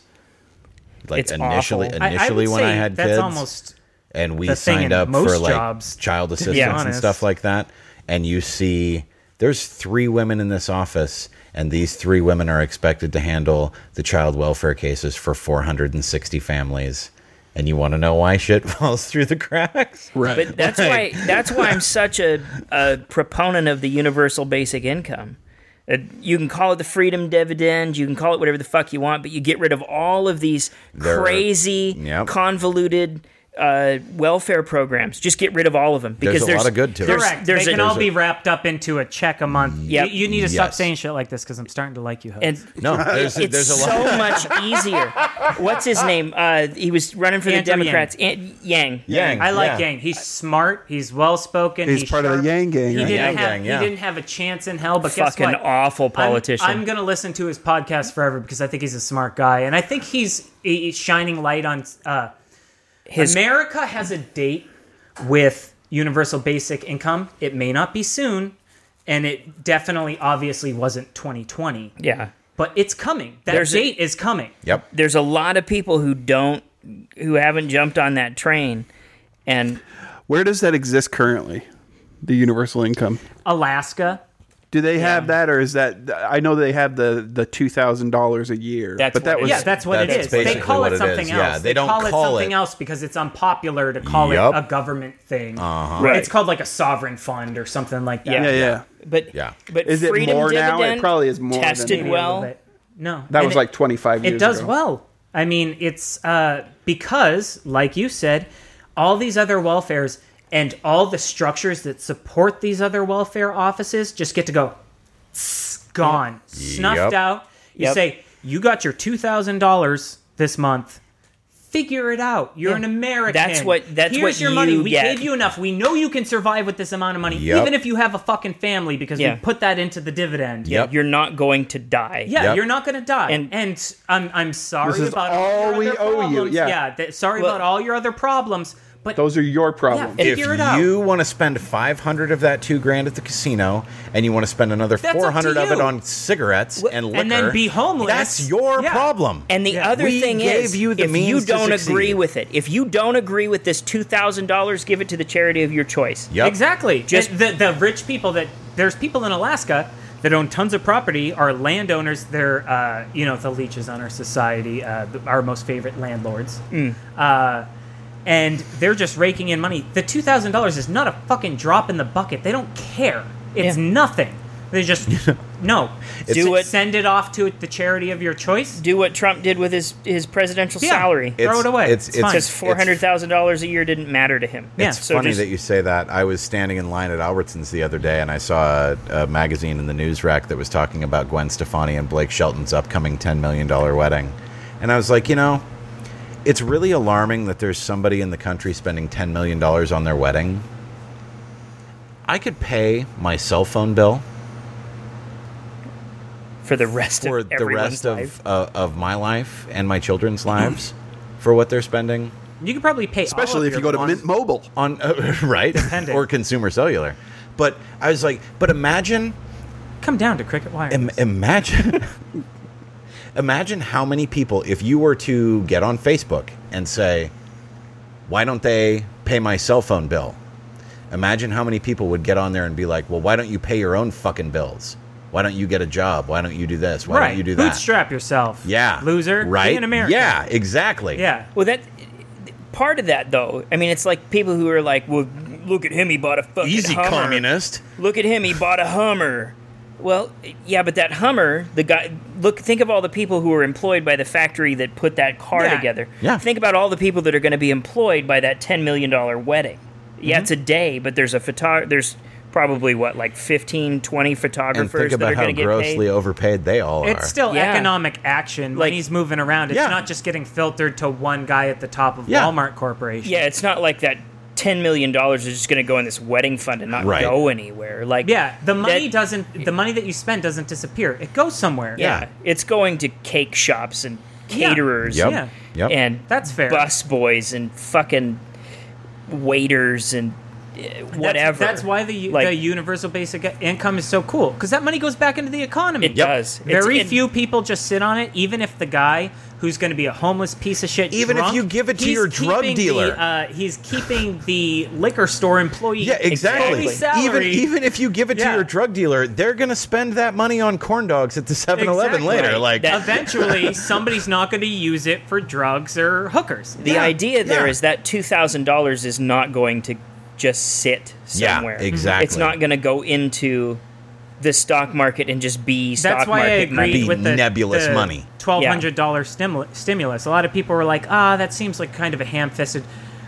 like It's initially awful. I- I initially would when I say had that's kids, almost and we the thing signed in up most for like jobs, child to be assistance and honest. stuff like that, and you see there's three women in this office, and these three women are expected to handle the child welfare cases for four hundred sixty families. And you want to know why shit falls through the cracks? Right. But that's why that's why I'm such a, a proponent of the universal basic income. Uh, you can call it the freedom dividend, you can call it whatever the fuck you want, but you get rid of all of these There are- crazy, Yep. convoluted uh, welfare programs. Just get rid of all of them because There's a there's lot of good to it. there's, Correct. There's they can a, all be wrapped up into a check a month. Yep. You, you need to stop Yes. saying shit like this because I'm starting to like you. Host. and No, there's, it's there's a so lot. much easier. What's his name? Uh, he was running for the Andrew Democrats. An- Yang. Yang. I like yeah. Yang. He's smart. He's well spoken. He's part of the sharp. Yang gang, He right? didn't Yang have. gang, yeah. He didn't have a chance in hell. But guess Fucking what? awful politician. I'm, I'm gonna listen to his podcast forever because I think he's a smart guy, and I think he's, he's shining light on. Uh, His America has a date with universal basic income. It may not be soon, and it definitely, obviously, wasn't twenty twenty. yeah. But it's coming. That There's a- date is coming. Yep. There's a lot of people who don't, who haven't jumped on that train, and Where does that exist currently? The universal income. Alaska. Do they have that, or is that? I know they have the the two thousand dollars a year, That's but that what it was Yeah, that's what That's it is. They basically call what it it something is. else. Yeah, they don't call it call something it- else because it's unpopular to call Yup. it a government thing. Uh-huh. Right. It's called like a sovereign fund or something like that. Yeah. yeah, yeah. but Yeah. but Is it freedom more now? It dividend probably is more than- tested Maybe a little well. bit. No, That And was it- like twenty-five years It does ago. well. I mean, it's uh, because, like you said, all these other welfares and all the structures that support these other welfare offices just get to go tss, gone, snuffed Yep. out. You Yep. say, you got your two thousand dollars this month. Figure it out. You're Yeah. an American. That's what- that's Here's what your money. you We get. gave you enough. We know you can survive with this amount of money, Yep. even if you have a fucking family, because Yeah. we put that into the dividend. Yep. You're not going to die. Yeah, Yep. you're not going to die. And- And, I'm I'm sorry This is about all your we other owe you, problems. yeah. th- sorry Well- about all your other problems. But Those are your problems. Yeah. If Figure it out. you want to spend five hundred of that two grand at the casino, and you want to spend another That's up to four hundred of it you. on cigarettes and liquor, and then be homeless. That's your Yeah. problem. And the Yeah. other We thing gave is, you the if you means to don't succeed. agree with it, if you don't agree with this two thousand dollars, give it to the charity of your choice. Yep. exactly. Just- Just the the rich people that there's people in Alaska that own tons of property, are landowners. They're uh, you know the leeches on our society, uh, the- our most favorite landlords. Mm. Uh, and they're just raking in money. The two thousand dollars is not a fucking drop in the bucket. They don't care. It's Yeah. nothing. They just no. Do it- Send it off to the charity of your choice. Do what Trump did with his, his presidential Yeah. salary. Throw it away. It's, It's it's, fine. Because four hundred thousand dollars a year didn't matter to him. Yeah. It's So funny just- that you say that. I was standing in line at Albertsons the other day, and I saw a, a magazine in the news rack that was talking about Gwen Stefani and Blake Shelton's upcoming ten million dollars wedding. And I was like, you know, it's really alarming that there's somebody in the country spending ten million dollars on their wedding. I could pay my cell phone bill for the rest for of the everyone's rest life. of, uh, of my life and my children's lives for what they're spending You could probably pay, all Especially of if you your go to on- Mint Mobile. on uh, right Depending. or Consumer Cellular. But I was like, but imagine Come down to Cricket Wireless. Im- imagine imagine how many people, if you were to get on Facebook and say, why don't they pay my cell phone bill? Imagine how many people would get on there and be like, well, why don't you pay your own fucking bills? Why don't you get a job? Why don't you do this? Why right. don't you do that? Bootstrap yourself. Yeah. Loser. Right? Be an American. Yeah, exactly. Yeah. Well, that part of that though. I mean, it's like people who are like, "Well, look at him. He bought a fucking Easy, Hummer. communist. Look at him. He bought a Hummer." Well, yeah, but that Hummer, the guy. Look, think of all the people who were employed by the factory that put that car Yeah. together. Yeah. Think about all the people that are going to be employed by that ten million dollar wedding. Yeah, Mm-hmm. it's a day, but there's a photo. There's probably what, like fifteen, twenty And photographers think that about are how going to get grossly paid. overpaid they all It's are. still Yeah. economic action. Like- Money's moving around. It's Yeah. not just getting filtered to one guy at the top of Yeah. Walmart Corporation. Yeah, it's not like that ten million dollars is just going to go in this wedding fund and not Right. go anywhere. Like, Yeah, the money that- doesn't. The money that you spend doesn't disappear. It goes somewhere. Yeah, it's going to cake shops and Yeah. caterers Yep. Yeah. Yep. and That's fair. bus boys and fucking waiters and uh, That's- whatever. That's, why the Like- the universal basic income is so cool because that money goes back into the economy. It Yep. does. It's- Very it- few people just sit on it, even if the guy who's going to be a homeless piece of shit. Even if drunk, you give it to he's your drug keeping dealer. the, uh, he's keeping the liquor store employee. Yeah, exactly. fully salary. Even even if you give it to Yeah. your drug dealer, they're gonna spend that money on corn dogs at the seven eleven Exactly. later. Like, That- Eventually, somebody's not going to use it for drugs or hookers. the Yeah, idea there yeah. is that two thousand dollars is not going to just sit Yeah, somewhere. exactly. It's not going to go into the stock market and just be stock That's why I market agreed money. Be with the nebulous the money. twelve hundred dollars stimul- stimulus. A lot of people were like, "Ah, that seems like kind of a ham-fisted."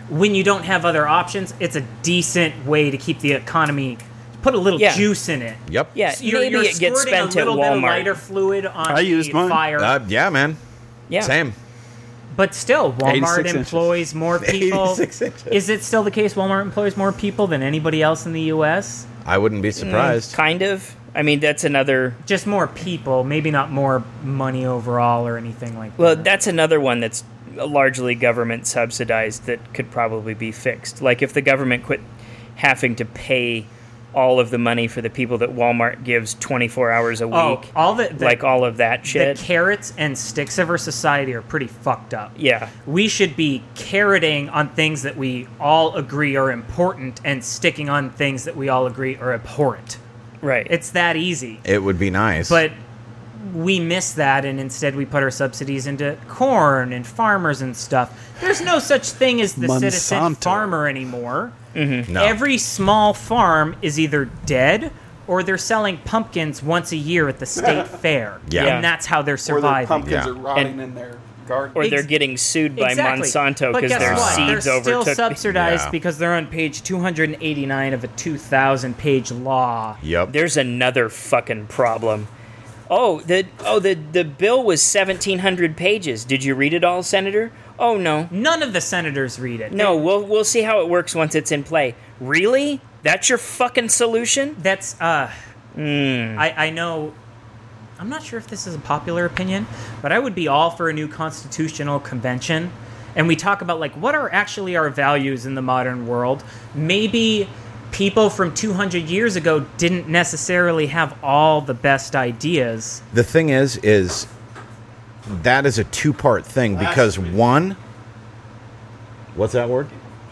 when you don't have other options, it's a decent way to keep the economy, put a little Yeah. juice in it. Yep. Yeah, So you're, maybe you're it gets squirting spent a at little bit of Walmart. lighter fluid on I the used mine. fire. Uh, yeah, man. Yeah. Same. But still, Walmart eighty-six inches. employs more people. eighty-six inches. Is it still the case Walmart employs more people than anybody else in the U S? I wouldn't be surprised. Kind of. I mean, that's another. Just more people, maybe not more money overall or anything like Well, that. that's another one that's largely government subsidized that could probably be fixed. Like if the government quit having to pay all of the money for the people that Walmart gives twenty-four hours a week. Oh, all the, the like all of that the shit. carrots and sticks of our society are pretty fucked up. Yeah. We should be carroting on things that we all agree are important and sticking on things that we all agree are abhorrent. Right. It's that easy. It would be nice. But we miss that, and instead we put our subsidies into corn and farmers and stuff. There's no such thing as the citizen Monsanto. farmer anymore. no. Every small farm is either dead or they're selling pumpkins once a year at the state fair. Yeah. Yeah. And that's how they're Or their surviving. pumpkins Yeah. are rotting And- in their garden. or they're Ex- getting sued by Exactly. Monsanto But because guess their what? seeds they're still overtook. subsidized Yeah. because they're on page two hundred eighty-nine of a two thousand page law. Yep. There's another fucking problem. Oh, the oh the the bill was seventeen hundred pages. Did you read it all, Senator? Oh no. None of the senators read it. No, we'll we'll see how it works once it's in play. Really? That's your fucking solution? That's uh Hmm. I, I know I'm not sure if this is a popular opinion, but I would be all for a new constitutional convention. And we talk about like what are actually our values in the modern world. Maybe people from two hundred years ago didn't necessarily have all the best ideas. The thing is, is that is a two-part thing because one, what's that word?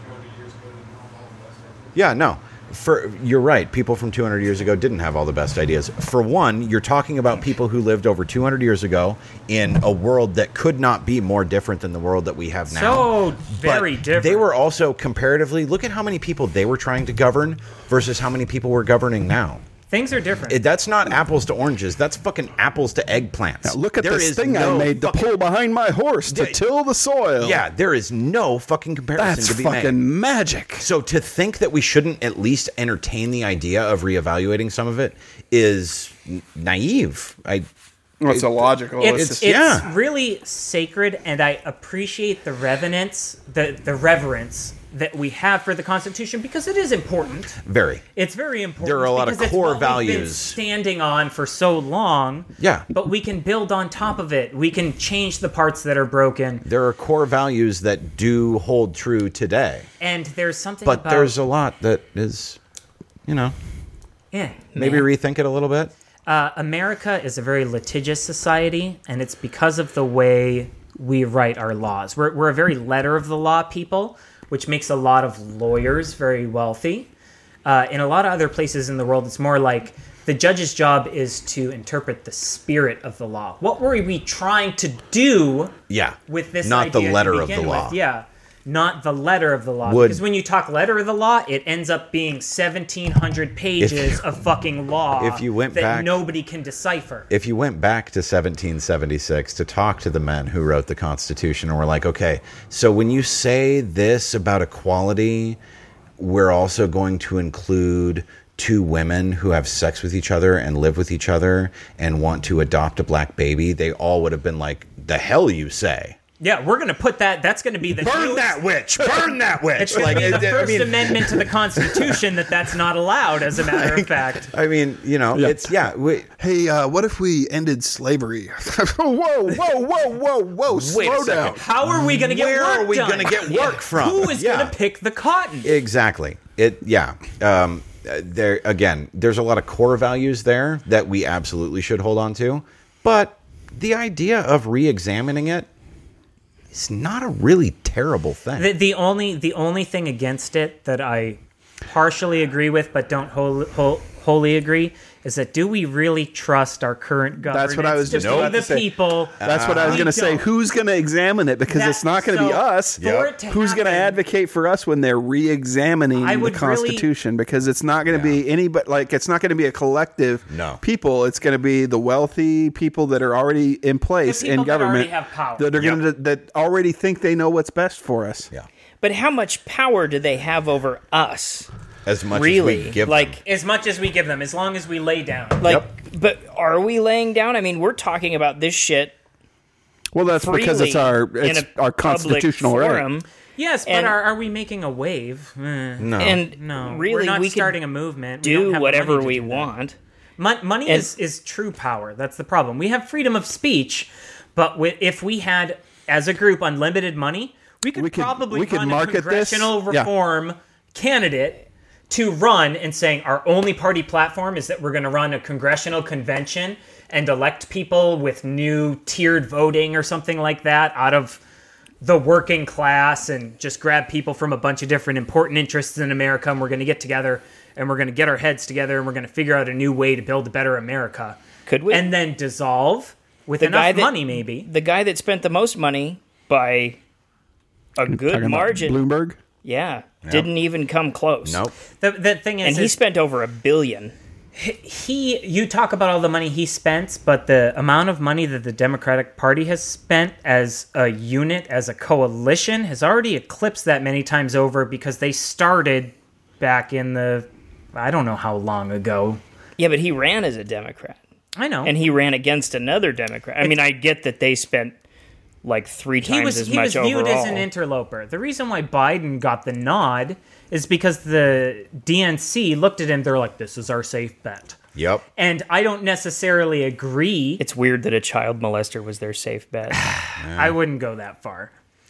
Yeah, no. For you're right. People from two hundred years ago didn't have all the best ideas. For one, you're talking about people who lived over two hundred years ago in a world that could not be more different than the world that we have now. So very But different. They were also comparatively. Look at how many people they were trying to govern versus how many people we're governing now. Things are different. It, that's not apples to oranges. That's fucking apples to eggplants. Now, look at There this is thing no I made to fucking- pull behind my horse to Yeah. till the soil. Yeah, there is no fucking comparison That's to be fucking made. magic. So to think that we shouldn't at least entertain the idea of reevaluating some of it is n- naive. I Well, it's illogical. It's, It's it's, just- yeah. really sacred, and I appreciate the reverence, the, the reverence that we have for the Constitution because it is important. very. It's very important. There are a lot of because it's core what we've been values. standing on for so long. Yeah. But we can build on top of it. We can change the parts that are broken. There are core values that do hold true today, And there's something but about there's a lot that is, you know, eh, maybe man. rethink it a little bit. Uh, America is a very litigious society, and it's because of the way we write our laws. We're, we're a very letter of the law people, which makes a lot of lawyers very wealthy. Uh, in a lot of other places in the world, it's more like the judge's job is to interpret the spirit of the law. What were we trying to do Yeah, with this not the idea to letter of the begin law. with? Yeah, not the letter of the law. Would- because when you talk letter of the law, it ends up being seventeen hundred pages of fucking law if you went that back- nobody can decipher. If you went back to seventeen seventy-six to talk to the men who wrote the Constitution and were like, okay, so when you say this about equality, we're also going to include two women who have sex with each other and live with each other and want to adopt a black baby, they all would have been like, the hell you say? Yeah, we're going to put that. That's going to be the Burn new- that witch! Burn that witch! It's going to be the it- First I mean, Amendment to the Constitution that that's not allowed, as a matter of fact. I mean, you know, Yeah. it's yeah. We, Hey, uh, what if we ended slavery? whoa, whoa, whoa, whoa, whoa! Wait a Slow down. second. How are we going to get Where work are we done? gonna get work from? Who is Yeah. going to pick the cotton? Exactly. It yeah. Um, uh, there again, there's a lot of core values there that we absolutely should hold on to, but the idea of re-examining it is not a really terrible thing. The, the only the only thing against it that I partially agree with, but don't whole, whole, wholly agree, is that do we really trust our current government? That's what I was just to be about to the say. people? That's what I was We going to say. don't. Who's going to examine it? Because That- it's not going to be so us. for it to Who's going to happen- advocate for us when they're re-examining I the would really- Constitution? Because it's not going to be any, but like it's not going to be a collective No. people. It's going to be the wealthy people that are already in place The people in that already government have power. that are Yep. going to that already think they know what's best for us. yeah. But how much power do they have over us? As much really? as we give like, them. As much as we give them, as long as we lay down. Like, Yep. but are we laying down? I mean, we're talking about this shit Well, that's freely because it's our in it's a our public constitutional right. forum. Yes, but And- are, are we making a wave? Eh, No. And no, really, we're not we could starting a movement. We don't do have the whatever money to we do that. want. Mon- money And- is, is true power. That's the problem. We have freedom of speech, but wi- if we had, as a group, unlimited money, we could, We could- probably we could run market a this. congressional Yeah. reform candidate to run and saying our only party platform is that we're going to run a congressional convention and elect people with new tiered voting or something like that out of the working class and just grab people from a bunch of different important interests in America, and we're going to get together and we're going to get our heads together and we're going to figure out a new way to build a better America. Could we? And then dissolve with The guy enough that- money, maybe. The guy that spent the most money by a good Talking about margin, Bloomberg. yeah, didn't even come close. Nope. The, the thing is, And he is spent over a billion. he, you talk about all the money he spent, but the amount of money that the Democratic Party has spent as a unit, as a coalition, has already eclipsed that many times over because they started back in the, I don't know how long ago. Yeah, but he ran as a Democrat. I know. And he ran against another Democrat. I mean, I get that they spent like three times he was as he much was viewed overall. as an interloper. The reason why Biden got the nod is because the D N C looked at him. They're like, "This is our safe bet," Yep. and I don't necessarily agree. It's weird that a child molester was their safe bet. I wouldn't go that far,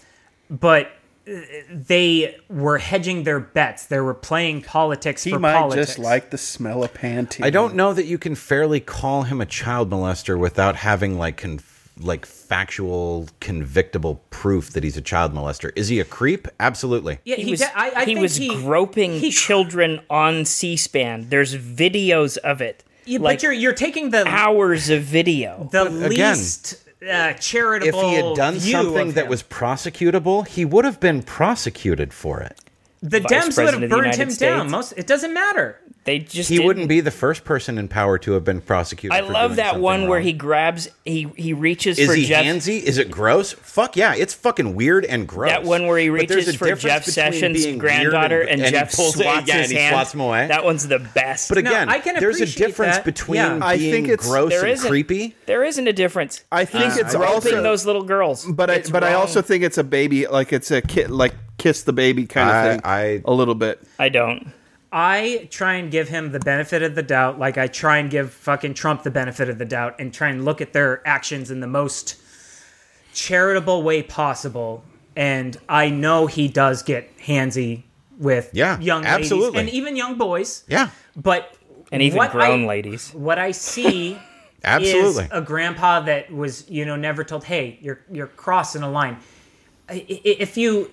but uh, they were hedging their bets. They were playing politics He for might politics. just like the smell of Pantene. I don't know that you can fairly call him a child molester without having like con- like factual, convictable proof that he's a child molester. Is he a creep? Absolutely. Yeah, He he, was, de- I, I he think was he, groping he- children on C-SPAN. There's videos of it. Yeah, like but you're you're taking the hours of video. the But again, least uh, charitable. If he had done view something of that him. was prosecutable, he would have been prosecuted for it. the Vice Dems would President have of the burned him United down. States. Most it doesn't matter. They just He didn't. wouldn't be the first person in power to have been prosecuted. I for love doing that something one where wrong. he grabs, he he reaches Is for he Jeff. handsy? Is it gross? Fuck yeah, it's fucking weird and gross. That one where he But there's reaches a for difference Jeff between Sessions' being granddaughter, weird and, he Jeff pulls it- swats yeah, his and he hand. swats him away. That one's the best. But again, I can there's a appreciate difference that. between Yeah. I being think it's- gross There and isn't. creepy. there isn't a difference. I think it's Groping also those little girls. But I It's but I wrong. also think it's a baby, like it's a kid, like kiss the baby kind of I- thing. I- a little bit. I don't. I try and give him the benefit of the doubt, like I try and give fucking Trump the benefit of the doubt, and try and look at their actions in the most charitable way possible. And I know he does get handsy with Yeah, young absolutely. ladies and even young boys. Yeah, But And even what grown I- ladies. What I see absolutely. is a grandpa that was, you know, never told, hey, you're you're crossing a line. I- I- If you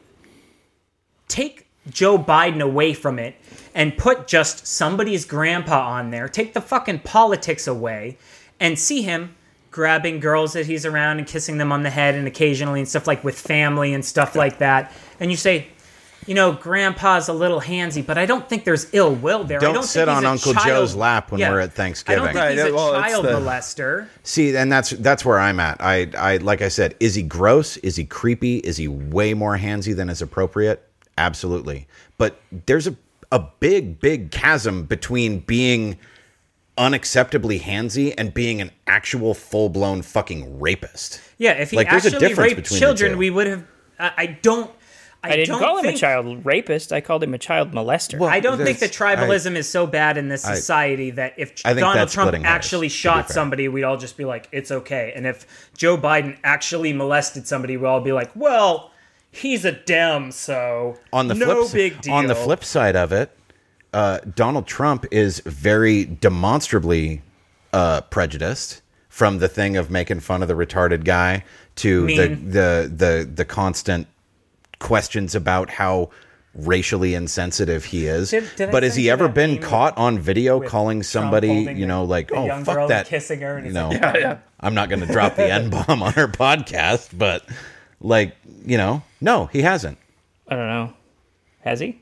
take Joe Biden away from it and put just somebody's grandpa on there, take the fucking politics away, and see him grabbing girls that he's around and kissing them on the head and occasionally and stuff like with family and stuff like that, and you say, you know, grandpa's a little handsy, but I don't think there's ill will there. I Don't don't sit think he's on a Uncle child- Joe's lap when Yeah. we're at I don't Thanksgiving. think he's a Right, well, it's child the- molester. See, and that's that's where I'm at. I, I like I said, is he gross? Is he creepy? Is he way more handsy than is appropriate? Absolutely. But there's a a big, big chasm between being unacceptably handsy and being an actual full blown fucking rapist. Yeah, if he Like, there's a actually difference raped between the children, two. we would have. I, I don't. I, I didn't don't call him think, a child rapist. I called him a child molester. Well, I don't think that That's- tribalism is so bad in this society that if I think Donald that's Trump splitting hairs, actually to be shot fair. somebody, we'd all just be like, it's okay. And if Joe Biden actually molested somebody, we'd all be like, well, he's a Dem, so on the no flip, big deal. On the flip side of it, uh, Donald Trump is very demonstrably uh, prejudiced, from the thing of making fun of the retarded guy to the, Mean. the the the constant questions about how racially insensitive he is. Did- did I but has send he you ever that been meme caught on video with calling Trump somebody, holding you the- know, like, the oh, young fuck girl that, kissing her, and you he's know, like, yeah, yeah. I'm not going to drop the N-bomb on our podcast, but like, you know, no, he hasn't. I don't know. Has he?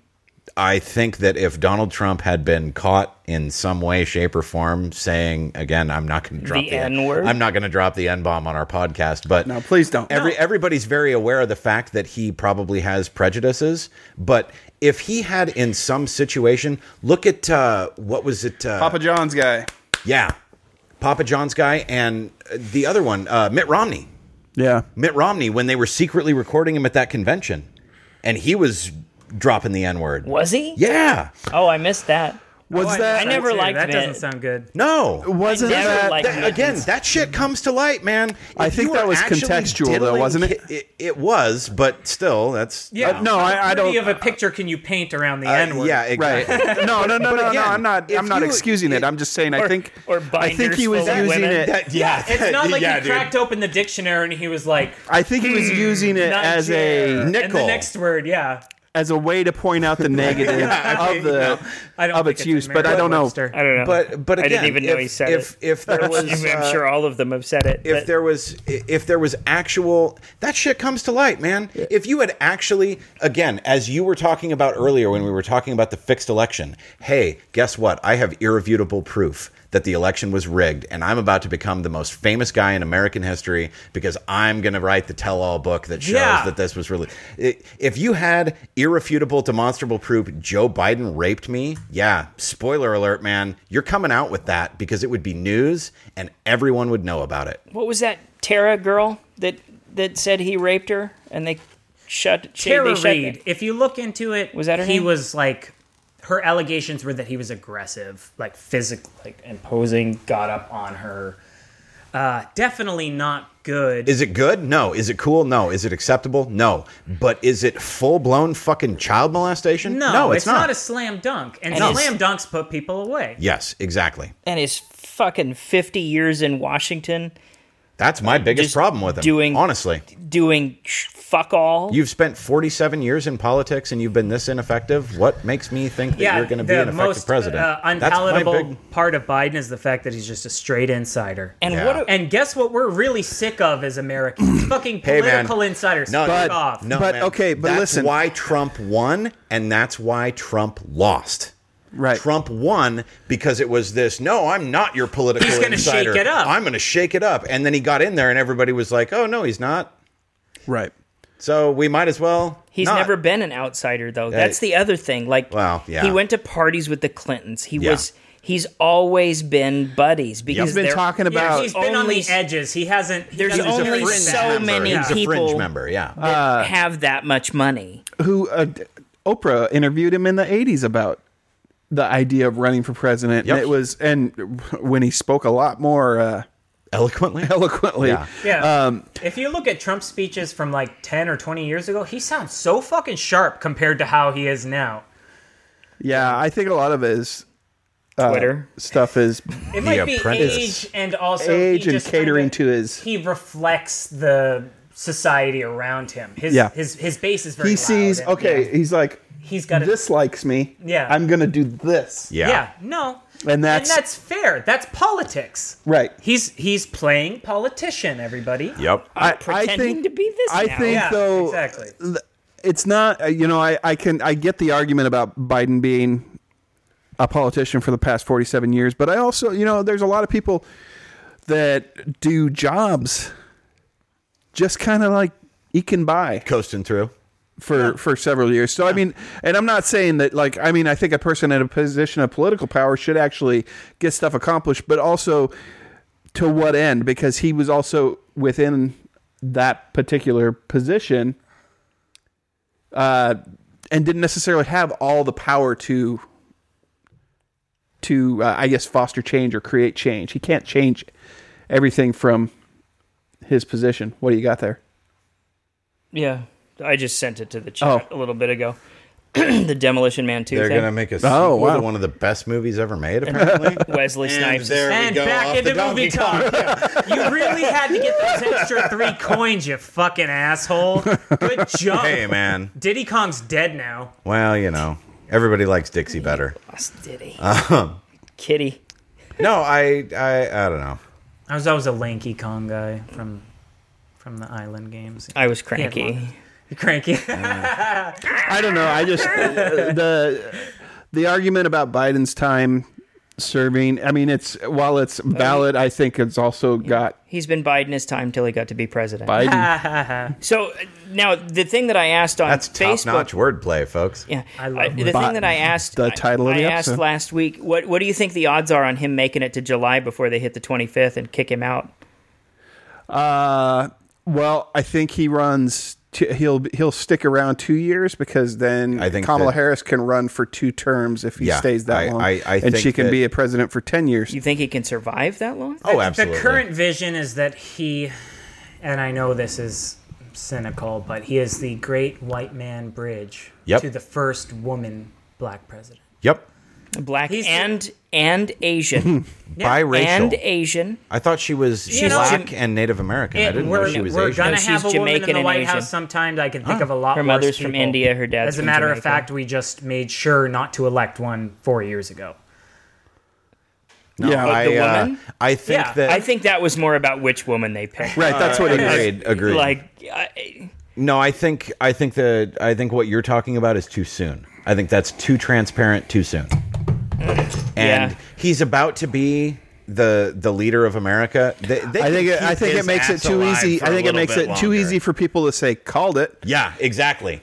I think that if Donald Trump had been caught in some way, shape, or form saying, again, I'm not going to drop The the, N-word? I'm not going to drop the N-bomb on our podcast, but No, please don't. Every No. everybody's very aware of the fact that he probably has prejudices. But if he had in some situation, look at uh, what was it? Uh, Papa John's guy. Yeah, Papa John's guy, and the other one, uh, Mitt Romney. Yeah. Mitt Romney, when they were secretly recording him at that convention, and he was dropping the N-word. Was he? Yeah. Oh, I missed that. Was Oh, I- that I never too. liked That Mitt. doesn't sound good. No. wasn't never that liked That- again, that shit comes to light, man. I If think you that were was actually contextual, though, diddling wasn't it? ki- it? It was, but still, that's Yeah. Uh, no, how I- I pretty don't- of a picture can you paint around the uh, N-word? yeah, right? exactly. No, no, no, But no, again, no. I'm not. if I'm not you- excusing it. it- I'm just saying. I Or- think. or I think he binders was full of using women. it. That- yeah, It's not like yeah, he dude. cracked open the dictionary and he was like, I think he was using it as a "Niger," and nickel. the next word, yeah. as a way to point out the negative of the I don't of think its it's use, in but I don't know. Merriam-Webster. I don't know. But but again, I didn't even know if, he said if, it. If there was, I'm uh, sure all of them have said it. if but- there was if there was actual that shit comes to light, man. If you had actually, again, as you were talking about earlier when we were talking about the fixed election, hey, guess what? I have irrefutable proof that the election was rigged, and I'm about to become the most famous guy in American history because I'm going to write the tell-all book that shows Yeah. that this was really. I- If you had irrefutable, demonstrable proof Joe Biden raped me, yeah, spoiler alert, man, you're coming out with that because it would be news and everyone would know about it. what was that Tara girl that that said he raped her and they shut she- Tara they shut Reid. the- If you look into it, Was that her he name? was like, her allegations were that he was aggressive, like physically, like imposing, got up on her. Uh, definitely not good. Is it good? No. Is it cool? No. Is it acceptable? No. But is it full-blown fucking child molestation? no, it's, it's not. a slam dunk, and No. slam dunks put people away. Yes, exactly. and his fucking fifty years in Washington That's my biggest Just problem with him. doing- honestly. doing sh- fuck all. You've spent forty-seven years in politics and you've been this ineffective. What makes me think that Yeah, you're going to be the an effective most president? uh, That's my unpalatable big. part of Biden is the fact that he's just a straight insider. and Yeah. what a- And guess what we're really sick of as Americans? Fucking Hey, man. political insiders. No, Fuck but- off. No, But, man. okay, but that's listen. why Trump won, and that's why Trump lost. Right. Trump won because it was this, no, I'm not your political He's gonna insider. shake it up. I'm going to shake it up. And then he got in there and everybody was like, oh, no, he's not. Right. So we might as well He's not. never been an outsider, though. That's the other thing. Like, Well, yeah. he went to parties with the Clintons. He Yeah. was. He's always been buddies because He's been they're- talking Yeah, about. he's been on only- the edges. He hasn't. He There's doesn't only fringe so member. many Yeah. He's a fringe people- member, yeah. that have that much money. who uh, Oprah interviewed him in the eighties about the idea of running for president. Yep. And it was, and when he spoke a lot more uh, Eloquently. eloquently. Yeah. Yeah. Um, if you look at Trump's speeches from like ten or twenty years ago, he sounds so fucking sharp compared to how he is now. yeah, I think a lot of his uh, Twitter. stuff is It might be Apprentice. age and also age he and just catering kinda- to his. He reflects the society around him. His Yeah. his his base is very He loud sees, and- okay, yeah. he's like, He's got a- this likes me. Yeah. I'm going to do this. Yeah. Yeah, no. And that's- that's fair. That's politics. Right. He's he's playing politician, everybody. Yep. I, I pretending think, to be this I now. think, Yeah, though, exactly. th- it's not, uh, you know, I, I can, I get the argument about Biden being a politician for the past forty-seven years, but I also, you know, there's a lot of people that do jobs just kind of like eking by Coasting through. for, for several years. So, I mean, and I'm not saying that, like, I mean, I think a person in a position of political power should actually get stuff accomplished, but also to what end? Because he was also within that particular position uh, and didn't necessarily have all the power to, to uh, I guess, foster change or create change. He can't change everything from his position. What do you got there? Yeah, I just sent it to the chat Oh. a little bit ago. The Demolition Man two They're thing. going to make a Oh, sequel wow. to one of the best movies ever made, apparently. Wesley Snipes. there- we And go back off into the Donkey movie talk. You really had to get those extra three coins, you fucking asshole. Good job. Hey, man. Diddy Kong's dead now. Well, you know, everybody likes Dixie better. Lost Diddy. Um, Kitty. no, I, I, I don't know. I was always a lanky Kong guy from from the Island games. I was He had cranky. long- Cranky. I don't know. I just uh, the the argument about Biden's time serving. I mean, it's while it's valid, I think it's also got He's been biding his time till he got to be president. Biden. So uh, now the thing that I asked on That's Facebook, top-notch wordplay, folks. yeah, I love I- the Bi- thing that I asked, the title I, of the I asked episode. last week, what what do you think the odds are on him making it to July before they hit the twenty-fifth and kick him out? Uh, well, I think he runs. T- he'll he'll stick around two years because then I think Kamala that- Harris can run for two terms if he Yeah, stays that I- long, I- I and think she can that- be a president for ten years. You think he can survive that long? Oh, absolutely. The current vision is that he, and I know this is cynical, but he is the great white man bridge Yep. to the first woman black president. Yep. Black He's the- and and Asian Biracial. and Asian. I thought she was You know, black Jam- and Native American. I It- didn't we're know she was we're Asian. gonna No, have she's a woman in Jamaican the and White Asian. House sometimes. I can think of a lot Her worse mother's from people. India. Her dad's As a from matter of Jamaica. fact, we just made sure not to elect one four years ago. No, Yeah. I, The uh, woman? I think Yeah, that I think that was more about which woman they picked. Right, that's what he meant. agreed. Agreed. Like, I, No, I think I think that I think what you're talking about is too soon. I think that's too transparent too soon. And Yeah. he's about to be the the leader of America. They, they I can think it, keep I think it his makes it ass too alive easy. for I a think it little makes bit it too longer. easy for people to say called it. Yeah, exactly.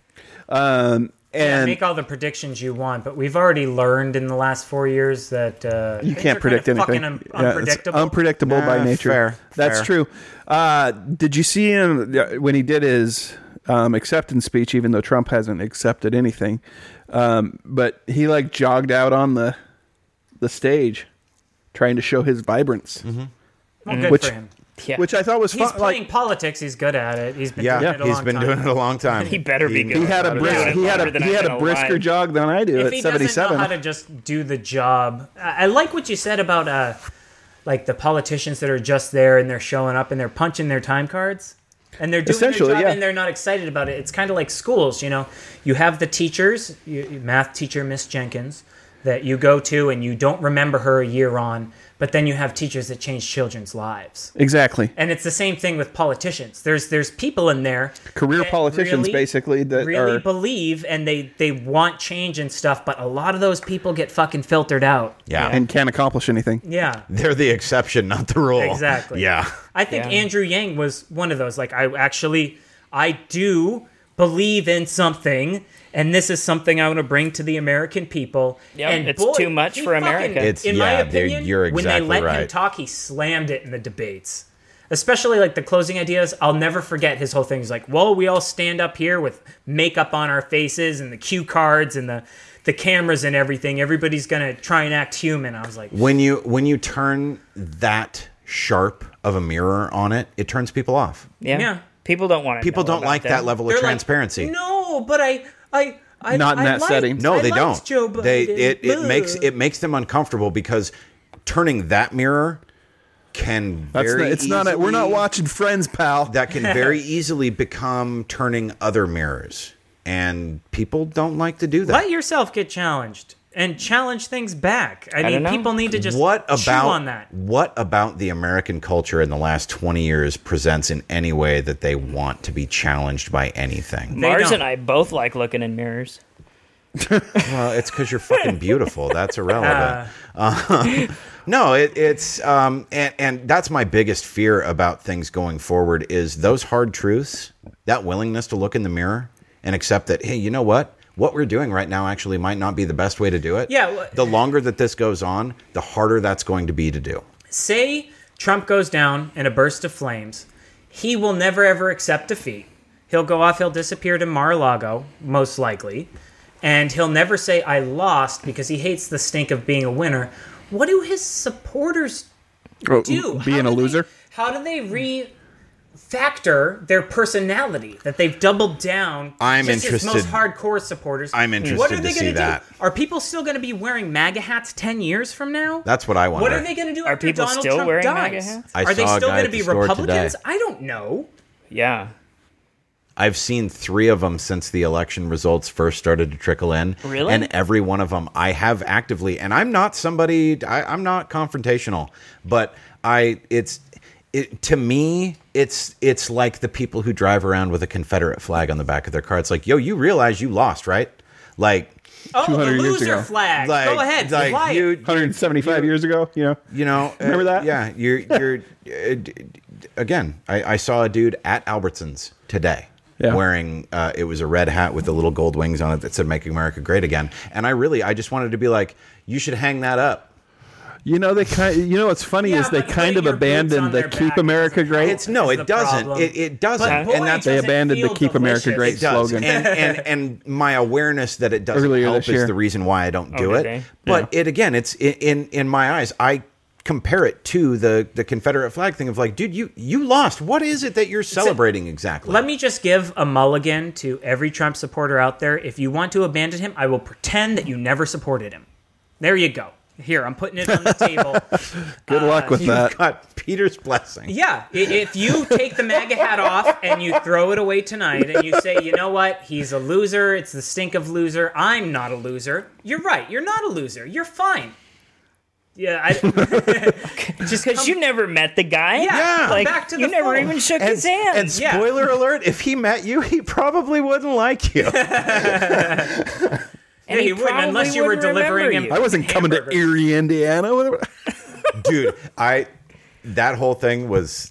Um, Yeah, and make all the predictions you want, but we've already learned in the last four years that uh, you things can't are predict kind of anything. Fucking un- Yeah, it's unpredictable. unpredictable by Nah, nature. fair, That's fair. true. Uh, did you see him uh, when he did his um, acceptance speech? Even though Trump hasn't accepted anything, um, but he like jogged out on the the stage, trying to show his vibrance, Well, good Which- for him. yeah. which I thought was He's fun. playing Like politics. He's good at it. He's been Yeah, doing it a he's long been time. doing it a long time. He better be good. he had a Yeah, brisk, he had longer a than he I've had been a brisker alive. jog than I do If at he doesn't know seventy-seven. how to just do the job, I, I like what you said about uh, like the politicians that are just there and they're showing up and they're punching their time cards. And they're doing their Essentially, job yeah. and they're not excited about it. It's kind of like schools, you know. You have the teachers, you, math teacher Miss Jenkins, that you go to and you don't remember her a year on, but then you have teachers that change children's lives. Exactly. And it's the same thing with politicians. There's there's people in there, Career that politicians, really- basically, that really are believe and they they want change and stuff, but a lot of those people get fucking filtered out. Yeah. and can't accomplish anything. Yeah. They're the exception, not the rule. Exactly. Yeah. I think Yeah. Andrew Yang was one of those. Like, I actually, I do believe in something, and this is something I want to bring to the American people. Yep, and it's too much he for fucking- America. It's- in yeah, my they're- opinion, you're when they exactly let him right. talk, he slammed it in the debates. Especially like the closing ideas. I'll never forget his whole thing. He's like, well, we all stand up here with makeup on our faces and the cue cards and the, the cameras and everything. Everybody's going to try and act human. I was like, When you when you turn that sharp of a mirror on it, it turns people off. Yeah. Yeah. People don't want to. People know don't about like that level of They're like, transparency. no, but I, I, I Not in I that liked- setting. No, I they liked don't. Joe Biden. They it, it Ugh. makes it makes them uncomfortable because turning that mirror can That's very not, it's not. A, we're not easily- watching Friends, pal. that can very easily become turning other mirrors, and people don't like to do that. Let yourself get challenged and challenge things back. I, don't mean, know. people need to just what chew about on that. what about the American culture in the last twenty years presents in any way that they want to be challenged by anything? They Mars don't. and I both like looking in mirrors. Well, it's because you're fucking beautiful. That's irrelevant. Uh, no, it, it's um, and and that's my biggest fear about things going forward is those hard truths, that willingness to look in the mirror and accept that, hey, you know what? What we're doing right now actually might not be the best way to do it. Yeah, well- the longer that this goes on, the harder that's going to be to do. Say Trump goes down in a burst of flames. He will never, ever accept defeat. He'll go off. He'll disappear to Mar-a-Lago, most likely. And he'll never say, I lost, because he hates the stink of being a winner. What do his supporters Oh, do? being How a do they- loser. how do they re-factor their personality that they've doubled down? I'm just his interested- most hardcore supporters. I'm interested What are to they see gonna do? that. Are people still going to be wearing MAGA hats ten years from now? That's what I wonder. What are they going to do Are after people Donald still Trump wearing dies? MAGA hats? I Are they saw a still guy going at to the be store Republicans? today. I don't know. Yeah. I've seen three of them since the election results first started to trickle in. Really? And every one of them I have actively, and I'm not somebody, I, I'm not confrontational, but I, it's, it, to me, it's it's like the people who drive around with a Confederate flag on the back of their car. It's like, yo, you realize you lost, right? Like, Oh, the two hundred years loser ago. flag. like, Go ahead. like fly it. you, one hundred seventy-five years ago, you know. you know, Remember uh, that? Yeah, you're you're. Uh, d- d- again, I, I saw a dude at Albertsons today. Yeah. Wearing uh, it was a red hat with the little gold wings on it that said "Make America Great Again," and I really, I just wanted to be like, you should hang that up. You know they kind. You know what's funny Yeah, is they but kind putting of your boots on abandoned the their "Keep back America doesn't Great." It's no, is it the doesn't. problem. It, it doesn't, But boy, and that's They does it abandoned the feel "Keep America delicious. Great" it does. slogan. And, and and my awareness that it doesn't Earlier help this is year. the reason why I don't do Oh, it. did they? But it again, it's in, in in my eyes, I compare it to the the Confederate flag thing of like, dude, you you lost. What is it that you're celebrating exactly? Let me just give a mulligan to every Trump supporter out there. If you want to abandon him, I will pretend that you never supported him. There you go. Here, I'm putting it on the table. Good luck with You've that. got Peter's blessing. Yeah, i- if you take the MAGA hat off and you throw it away tonight and you say, you know what, he's a loser, it's the stink of loser, I'm not a loser. You're right, you're not a loser. You're fine. Yeah, I, Just because you never met the guy. Yeah, Like, back to you the never phone. even shook And, his hand. and Yeah. spoiler alert, if he met you, he probably wouldn't like you. And yeah, he he wouldn't probably unless you were wouldn't delivering remember him. you. I wasn't coming to hamburgers. Erie, Indiana. Whatever. Dude, I that whole thing was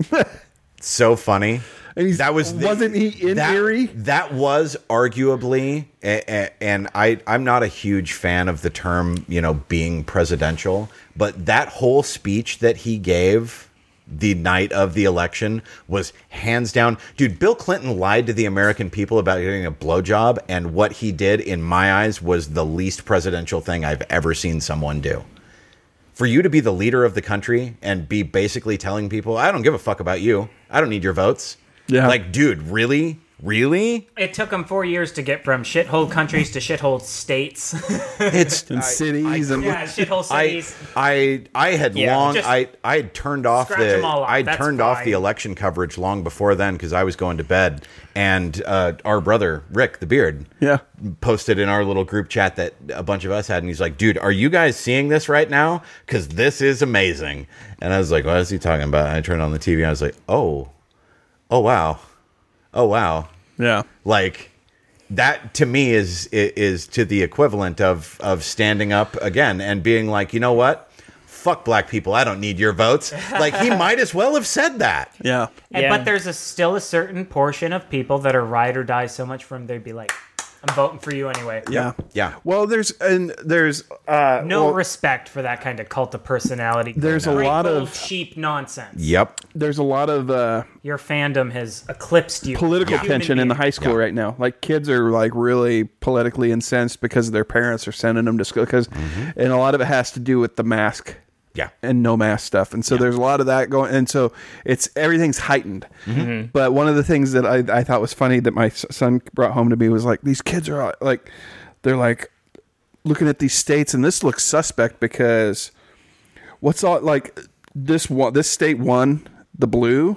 so funny. And he's, That was the- wasn't he in that, Erie? That was arguably, a- a- and I, I'm not a huge fan of the term, you know, being presidential, but that whole speech that he gave the night of the election was hands down. Dude, Bill Clinton lied to the American people about getting a blowjob, and what he did, in my eyes, was the least presidential thing I've ever seen someone do. For you to be the leader of the country and be basically telling people, I don't give a fuck about you. I don't need your votes. Yeah. Like, dude, really? Really? It took him four years to get from shithole countries to shithole states. It's In cities and yeah, shithole I, cities. I I had Yeah, long just I I had turned off scratch the them all off. I That's turned off fine. the election coverage long before then because I was going to bed, and uh, our brother Rick the Beard yeah. posted in our little group chat that a bunch of us had, and he's like, dude, are you guys seeing this right now? Because this is amazing. And I was like, what is he talking about? And I turned on the T V and I was like, oh oh wow oh wow. Yeah. Like that to me is is to the equivalent of of standing up again and being like, you know what, fuck black people, I don't need your votes. Like, he might as well have said that. Yeah. And- Yeah. But there's a, still a certain portion of people that are ride or die so much from they'd be like, I'm voting for you anyway. Yeah. Yeah. Well, there's and there's uh No well, respect for that kind of cult of personality. There's a Great lot old of- cheap nonsense. Yep. there's a lot of uh Your fandom has eclipsed you. political Human tension in the being. high school Yeah. right now. Like, kids are like really politically incensed because their parents are sending them to school because and a lot of it has to do with the mask Yeah. and no mask stuff. And so there's a lot of that going. And so it's everything's heightened. But one of the things that I, I thought was funny that my s- son brought home to me was like, these kids are all- like, they're like looking at these states, and this looks suspect because what's all like this one, this state won the blue,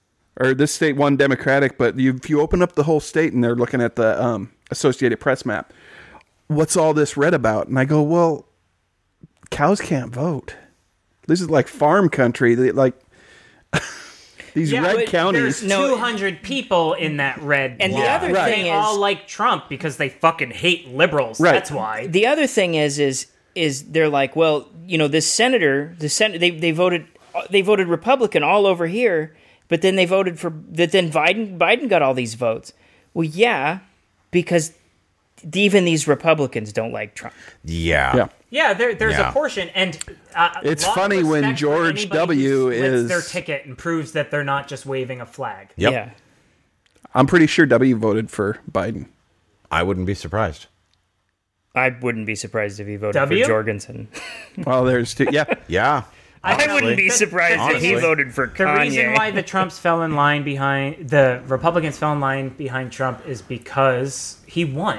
or this state won Democratic. But you, if you open up the whole state and they're looking at the um, Associated Press map, what's all this red about? And I go, well, cows can't vote. This is like farm country. They, like these Yeah, red but counties. There's No, two hundred people in that red. And the block. other They thing is- all like Trump because they fucking hate liberals. Right. That's why. The other thing is, is, is they're like, well, you know, this senator, the sen- they they voted, they voted Republican all over here, but then they voted for that. Then Biden, Biden got all these votes. Well, yeah, because even these Republicans don't like Trump. Yeah. Yeah. Yeah, there, there's Yeah. a portion, and uh, It's lot of funny when respect for George anybody W. who splits is- their ticket and proves that they're not just waving a flag. Yep. Yeah. I'm pretty sure W voted for Biden. I wouldn't be surprised. I wouldn't be surprised if he voted W? for Jorgensen. Well, there's two. Yeah. Yeah. I wouldn't be The- surprised the if he thing is, voted for The Kanye. reason why the Trumps fell in line behind the Republicans fell in line behind Trump is because he won.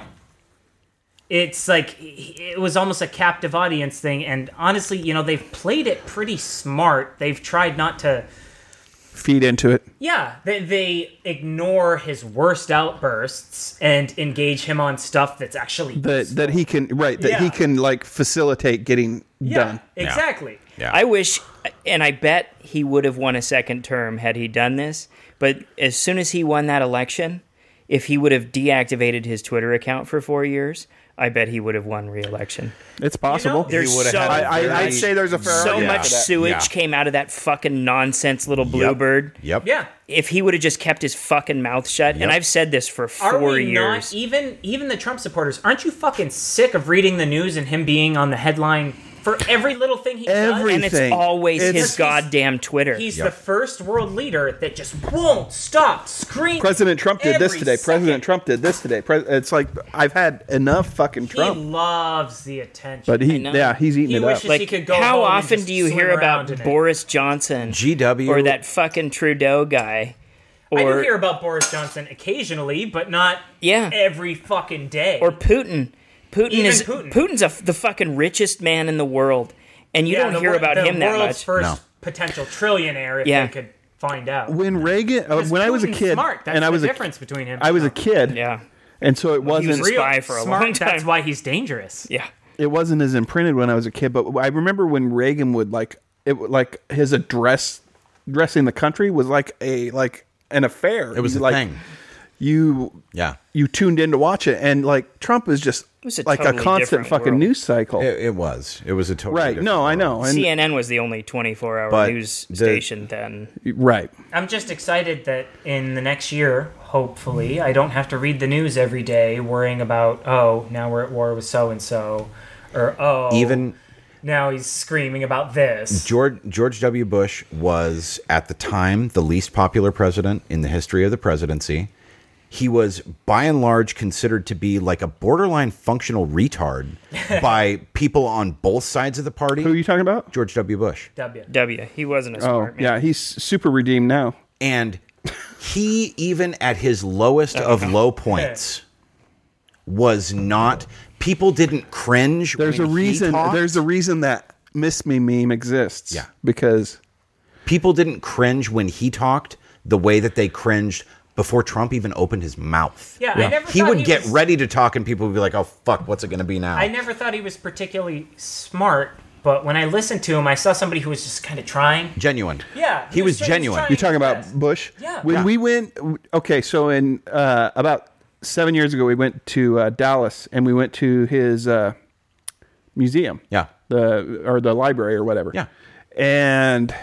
It's like it was almost a captive audience thing, and honestly, you know, they've played it pretty smart. They've tried not to feed into it. Yeah, they, they ignore his worst outbursts and engage him on stuff that's actually That that he can right that he Yeah. can like facilitate getting yeah, done. exactly. Yeah. I wish, and I bet he would have won a second term had he done this. But as soon as he won that election, if he would have deactivated his Twitter account for four years, I bet he would have won re-election. It's possible. There's would have so, had a I, I, very- I'd say there's a fair so argument much for that. sewage Yeah. came out of that fucking nonsense little Yep. bluebird. Yep. Yeah. If he would have just kept his fucking mouth shut, Yep. and I've said this for Are four we years. not even even the Trump supporters? Aren't you fucking sick of reading the news and him being on the headline for every little thing he Every- and it's thing. always It's- his goddamn Twitter. does? He's Yep. the first world leader that just won't stop screaming. President Trump did this every today. second. President Trump did this today. Pre- it's like I've had enough fucking He Trump, loves the attention. but he know. yeah he's eating He it wishes up. like, he could go how home and often just do you swim hear around about in it. Boris Johnson G W or that fucking Trudeau guy? Or, I do hear about Boris Johnson occasionally, but not Yeah. every fucking day. or Putin. Putin Even is Putin. Putin's a, the fucking richest man in the world, and you Yeah, don't the hear wor- about the him that world's much. First No. potential trillionaire, if Yeah. they could find out. When Reagan, uh, Because when I was a Putin's kid, smart. That's and I the was a, difference between him. I was a and kid, Yeah, and so it he was wasn't a spy for a smart. long time. That's why he's dangerous. yeah. it wasn't as imprinted when I was a kid. But I remember when Reagan would like it, would- like his address, addressing the country was like a like an affair. It was You, a like, thing. You Yeah. you tuned in to watch it, and like Trump is just was a like totally a constant different fucking world. news cycle. It, it was. It was a totally right? different No, I world. know. And, C N N was the only twenty-four hour But news the- station then. right. I'm just excited that in the next year, hopefully, I don't have to read the news every day worrying about, oh, now we're at war with so and so, or oh, Even now he's screaming about this. George George W. Bush was at the time the least popular president in the history of the presidency. He was by and large considered to be like a borderline functional retard by people on both sides of the party. Who are you talking about? George W. Bush. W. W. He wasn't a Oh, smart man. yeah, he's super redeemed now. And he, even at his lowest of low points, was not. People didn't cringe. There's when a he reason. talked. There's a reason that Miss Me meme exists. Yeah. because People didn't cringe when he talked the way that they cringed before Trump even opened his mouth. Yeah, I never He thought would he get was- ready to talk, and people would be like, "Oh fuck, what's it going to be now?" I never thought he was particularly smart, but when I listened to him, I saw somebody who was just kind of trying. Genuine. Yeah, he, was just genuine. trying you're talking about his best. Bush. Yeah. When Yeah. we went, okay, so in uh, about seven years ago, we went to uh, Dallas, and we went to his uh, museum. Yeah. the or the library or whatever. Yeah. and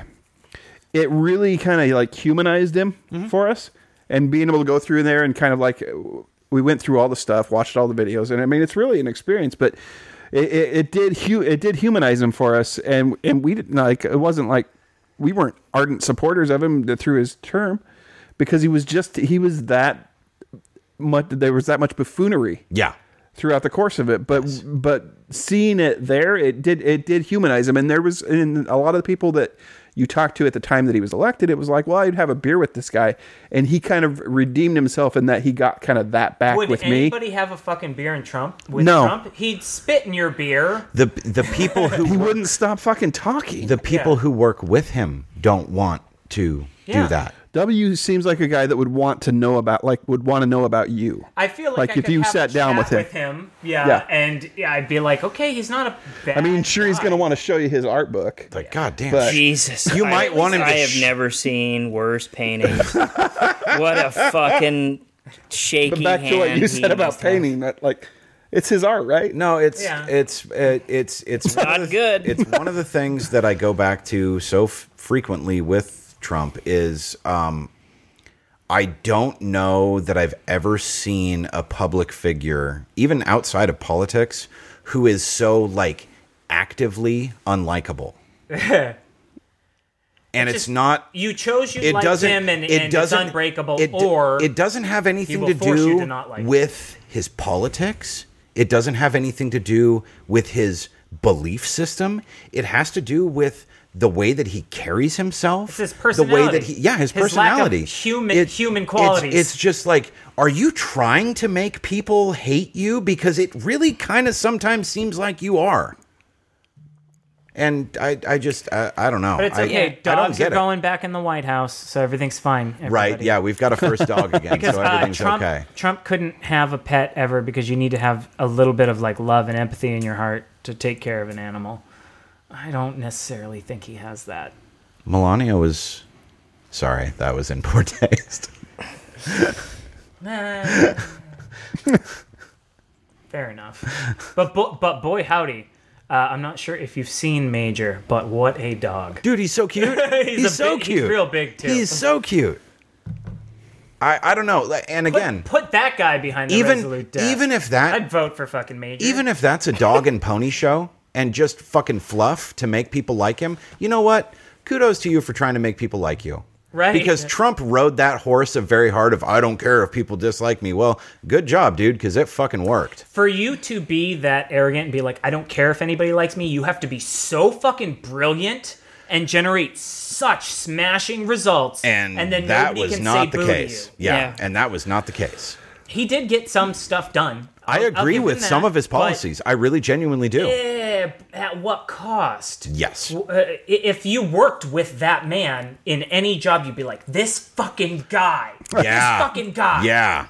it really kind of like humanized him Mm-hmm. for us, and being able to go through there and kind of like we went through all the stuff, watched all the videos, and I mean it's really an experience. But it, it, it did hu- it did humanize him for us, and and we didn't like it wasn't like we weren't ardent supporters of him through his term, because he was just he was that much there was that much buffoonery Yeah. throughout the course of it, but but seeing it there, it did it did humanize him. And there was in a lot of the people that you talked to at the time that he was elected, it was like, well, I'd have a beer with this guy, and he kind of redeemed himself in that he got kind of that back Would with me. anybody have a fucking beer in Trump with No. Trump? He'd spit in your beer. The the people who He work- wouldn't stop fucking talking. the people Yeah. who work with him don't want to Yeah. do that. W seems like a guy that would want to know about, like, would want to know about you. I feel like, Like I if could you have sat a down chat with him. yeah, Yeah. and yeah, I'd be like, okay, he's not a bad I mean, sure, he's guy. going to want to show you his art book. Like, God damn. But- Jesus. You I- might want him to I have sh- never seen worse paintings. What a fucking shaky But back to what hand you he said about must have. painting, that like, it's his art, right? No, it's Yeah. it's it, it's it's one not of the- good. It's one of the things that I go back to so f- frequently with Trump is um, I don't know that I've ever seen a public figure, even outside of politics, who is so like actively unlikable. And it's, just- not. You chose you It like doesn't. him, and, it and it's doesn't. unbreakable, It, d- or it doesn't have anything will to force you do to not like him. with his politics. It doesn't have anything to do with his belief system. It has to do with the way that he carries himself. It's his The way that personality. he, yeah, his, His lack of personality. human- human it's- qualities. It's, just like, are you trying to make people hate you? Because it really kind of sometimes seems like you are. And I, I just, I, I don't know. But it's I, okay. I don't Dogs get are it. going back in the White House, so everything's fine. Right? everybody. Yeah, we've got a first dog again, Because so uh, everything's Trump, okay. Trump couldn't have a pet ever because you need to have a little bit of like love and empathy in your heart to take care of an animal. I don't necessarily think he has that. Melania was, sorry, that was in poor taste. Nah. Fair enough. But bo- but boy howdy, uh, I'm not sure if you've seen Major, but what a dog! Dude, he's so cute. He's he's a so big- cute. he's real big, too. He's so cute. I, I don't know. Like, And Put, again, put that guy behind the even Resolute desk. even if that I'd vote for fucking Major. even if that's a dog and pony show and just fucking fluff to make people like him, you know what? Kudos to you for trying to make people like you. Right. Because Trump rode that horse of very hard of, I don't care if people dislike me. Well, good job, dude, because it fucking worked. for you to be that arrogant and be like, I don't care if anybody likes me, you have to be so fucking brilliant and generate such smashing results. And, then that nobody was can not say the boo to case. you. Yeah, Yeah. and that was not the case. He did get some stuff done. I I'll- I'll agree give with him some that, of his but, policies. I really genuinely do. eh, at what cost? Yes. Uh, i- if you worked with that man in any job, you'd be like, this fucking guy. Yeah. This fucking guy. Yeah.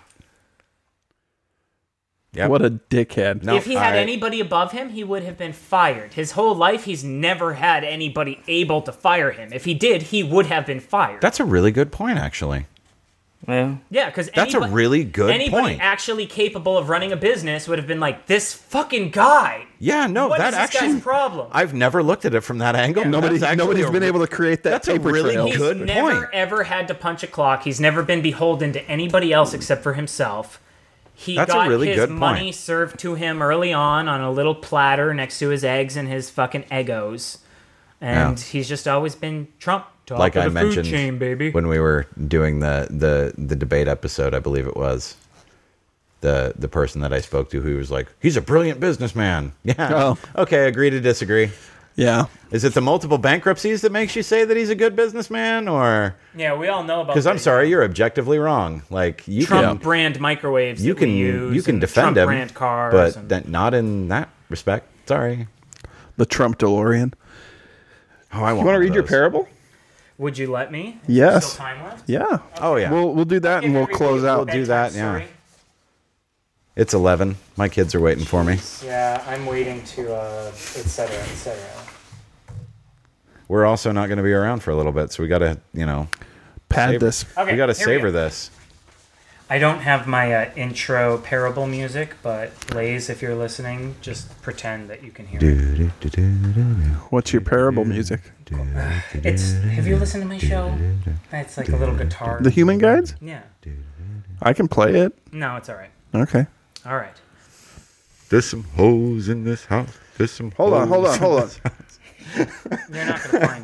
Yep. What a dickhead. No, If he had I- anybody above him, he would have been fired. His whole life, he's never had anybody able to fire him. If he did, he would have been fired. That's a really good point, actually. Well, yeah, because That's a really good anybody point. actually capable of running a business would have been like, this fucking guy. Yeah, no, What that is this actually. guy's problem? I've never looked at it from that angle. Nobody, That's actually nobody's a been re- able to create that that's a paper really trail. He's good never point. ever had to punch a clock. He's never been beholden to anybody else except for himself. He That's a got really his good money point. served to him early on on a little platter next to his eggs and his fucking Eggos. And Yeah. he's just always been Trump. Top Like of I the mentioned food chain, baby. when we were doing the, the, the debate episode, I believe it was. The the person that I spoke to who was like, he's a brilliant businessman. Yeah. Oh. Okay, agree to disagree. Yeah. Is it the multiple bankruptcies that makes you say that he's a good businessman? Or Yeah, we all know about because I'm the sorry, you're objectively wrong. Like you Trump can brand microwaves you that can we use you can and defend Trump him, brand cars. but and- that, not in that respect. Sorry. The Trump DeLorean. Oh, I want. You want to read your parable? parable? Would you let me? Yes. Still time left? Yeah. Oh yeah. We'll we'll do that and we'll close out. We'll do that, yeah. Story? It's eleven. My kids are waiting for me. Yeah, I'm waiting to, uh, et cetera, et cetera. We're also not going to be around for a little bit, so we got to, you know, Pad savor- this. Okay, we got to here we savor go. this. I don't have my uh, intro parable music, but Lays, if you're listening, just pretend that you can hear it. What's your parable music? It's. Have you listened to my show? It's like a little guitar. The Human Guides? Yeah. I can play it. No, it's all right. Okay. All right. There's some hoes in this house. There's some. Hold on, hold on, hold on. You're not gonna find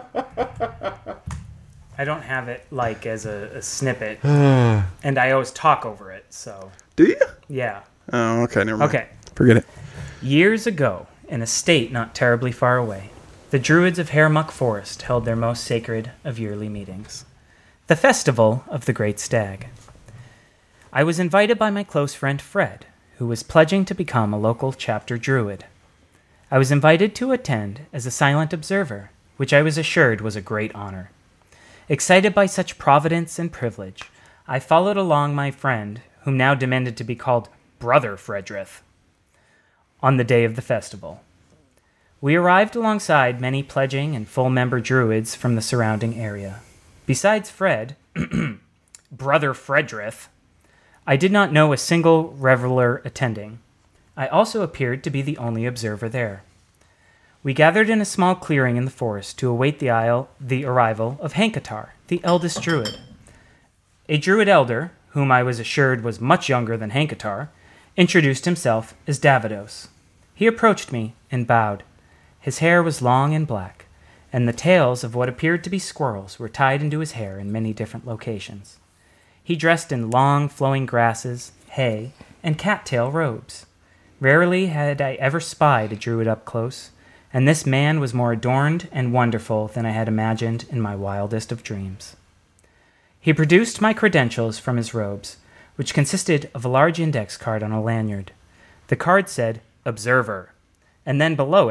it. I don't have it like as a, a snippet, and I always talk over it. So Do you? yeah. Oh, okay, never mind. Okay. Forget it. Years ago, in a state not terribly far away, the Druids of Haremuck Forest held their most sacred of yearly meetings, the Festival of the Great Stag. I was invited by my close friend Fred, who was pledging to become a local chapter Druid. I was invited to attend as a silent observer, which I was assured was a great honor. Excited by such providence and privilege, I followed along my friend, whom now demanded to be called Brother Fredrith, on the day of the festival. We arrived alongside many pledging and full-member druids from the surrounding area. Besides Fred, Brother Fredrith, I did not know a single reveler attending. I also appeared to be the only observer there. We gathered in a small clearing in the forest to await the, isle, the arrival of Hankatar, the eldest druid. A druid elder, whom I was assured was much younger than Hankatar, introduced himself as Davidos. He approached me and bowed. His hair was long and black, and the tails of what appeared to be squirrels were tied into his hair in many different locations. He dressed in long, flowing grasses, hay, and cattail robes. Rarely had I ever spied a druid up close, and this man was more adorned and wonderful than I had imagined in my wildest of dreams. He produced my credentials from his robes, which consisted of a large index card on a lanyard. The card said, Observer, and then below it,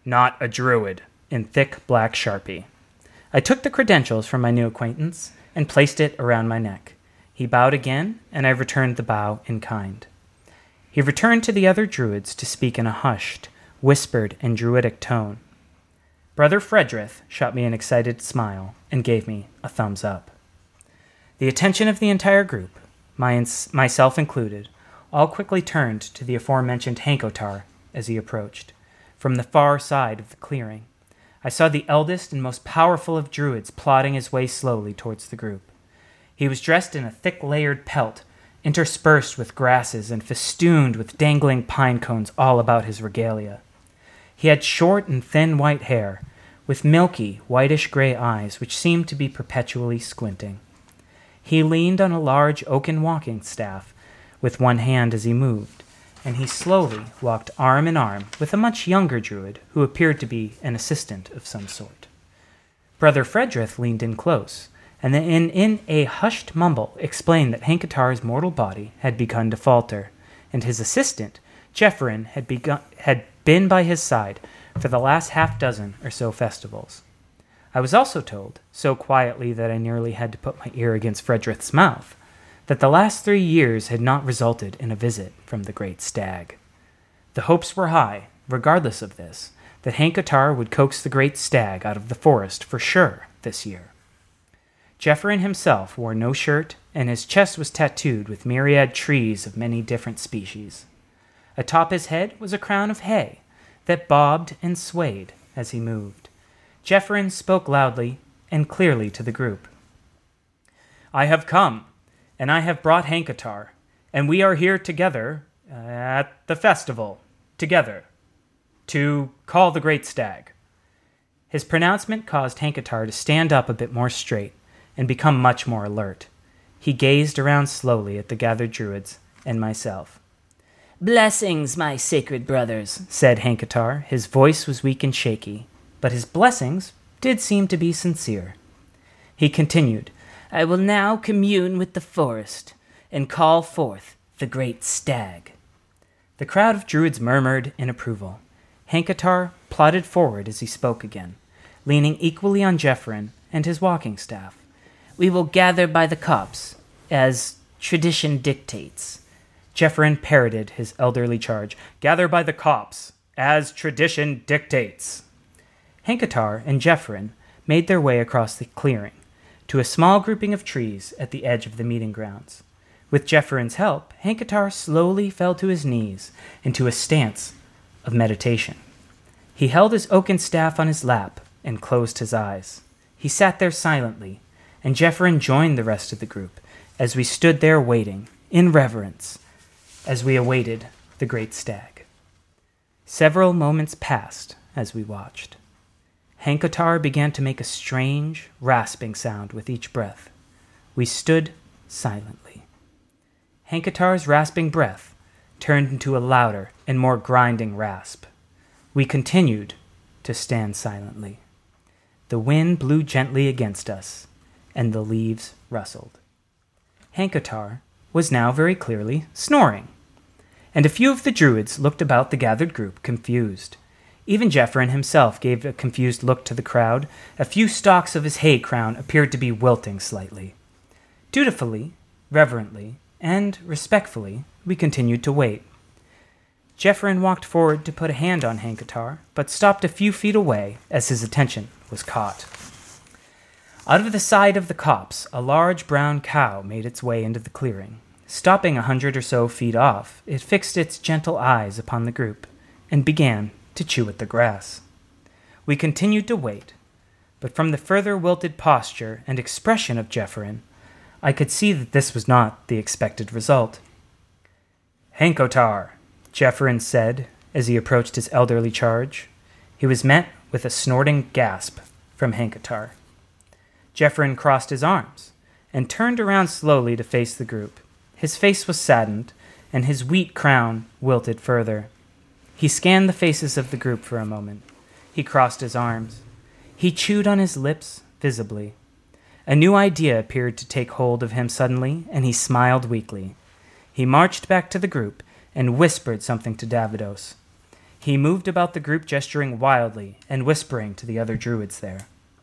"Not a druid," in thick black Sharpie. I took the credentials from my new acquaintance and placed it around my neck. He bowed again, and I returned the bow in kind. He returned to the other druids to speak in a hushed, whispered, and druidic tone. Brother Fredrith shot me an excited smile and gave me a thumbs up. The attention of the entire group, my myself included, all quickly turned to the aforementioned Hankotar as he approached. From the far side of the clearing, I saw the eldest and most powerful of druids plodding his way slowly towards the group. He was dressed in a thick layered pelt, interspersed with grasses and festooned with dangling pine cones all about his regalia. He had short and thin white hair, with milky, whitish-gray eyes which seemed to be perpetually squinting. He leaned on a large oaken walking staff with one hand as he moved, and he slowly walked arm in arm with a much younger druid who appeared to be an assistant of some sort. Brother Fredrith leaned in close, and then in, in a hushed mumble explained that Hankotar's mortal body had begun to falter, and his assistant, Jefferin, had, begun, had been by his side for the last half dozen or so festivals. I was also told, so quietly that I nearly had to put my ear against Fredrith's mouth, that the last three years had not resulted in a visit from the great stag. The hopes were high, regardless of this, that Hankotar would coax the great stag out of the forest for sure this year. Jefferin himself wore no shirt, and his chest was tattooed with myriad trees of many different species. Atop his head was a crown of hay that bobbed and swayed as he moved. Jefferin spoke loudly and clearly to the group. "I have come, and I have brought Hankotar, and we are here together uh, at the festival, together, to call the great stag." His pronouncement caused Hankotar to stand up a bit more straight and become much more alert. He gazed around slowly at the gathered druids and myself. "Blessings, my sacred brothers," said Hankotar. His voice was weak and shaky, but his blessings did seem to be sincere. He continued, "I will now commune with the forest and call forth the great stag." The crowd of druids murmured in approval. Hankotar plodded forward as he spoke again, leaning equally on Jefferin and his walking staff. "We will gather by the copse, as tradition dictates." Jefferin parroted his elderly charge. "Gather by the copse, as tradition dictates." Hankotar and Jefferin made their way across the clearing to a small grouping of trees at the edge of the meeting grounds. With Jefferin's help, Hankotar slowly fell to his knees into a stance of meditation. He held his oaken staff on his lap and closed his eyes. He sat there silently, and Jefferin joined the rest of the group as we stood there waiting, in reverence, as we awaited the great stag. Several moments passed as we watched. Hankotar began to make a strange, rasping sound with each breath. We stood silently. Hankotar's rasping breath turned into a louder and more grinding rasp. We continued to stand silently. The wind blew gently against us, and the leaves rustled. Hankotar was now very clearly snoring, and a few of the druids looked about the gathered group confused. Even Jefferin himself gave a confused look to the crowd. A few stalks of his hay crown appeared to be wilting slightly. Dutifully, reverently, and respectfully, we continued to wait. Jefferin walked forward to put a hand on Hankotar, but stopped a few feet away as his attention was caught. Out of the side of the copse, a large brown cow made its way into the clearing. Stopping a hundred or so feet off, it fixed its gentle eyes upon the group and began to chew at the grass. We continued to wait, but from the further wilted posture and expression of Jefferin, I could see that this was not the expected result. "Hankotar," Jefferin said as he approached his elderly charge. He was met with a snorting gasp from Hankotar. Jefferin crossed his arms and turned around slowly to face the group. His face was saddened, and his wheat crown wilted further. He scanned the faces of the group for a moment. He crossed his arms. He chewed on his lips visibly. A new idea appeared to take hold of him suddenly, and he smiled weakly. He marched back to the group and whispered something to Davidos. He moved about the group, gesturing wildly and whispering to the other druids there.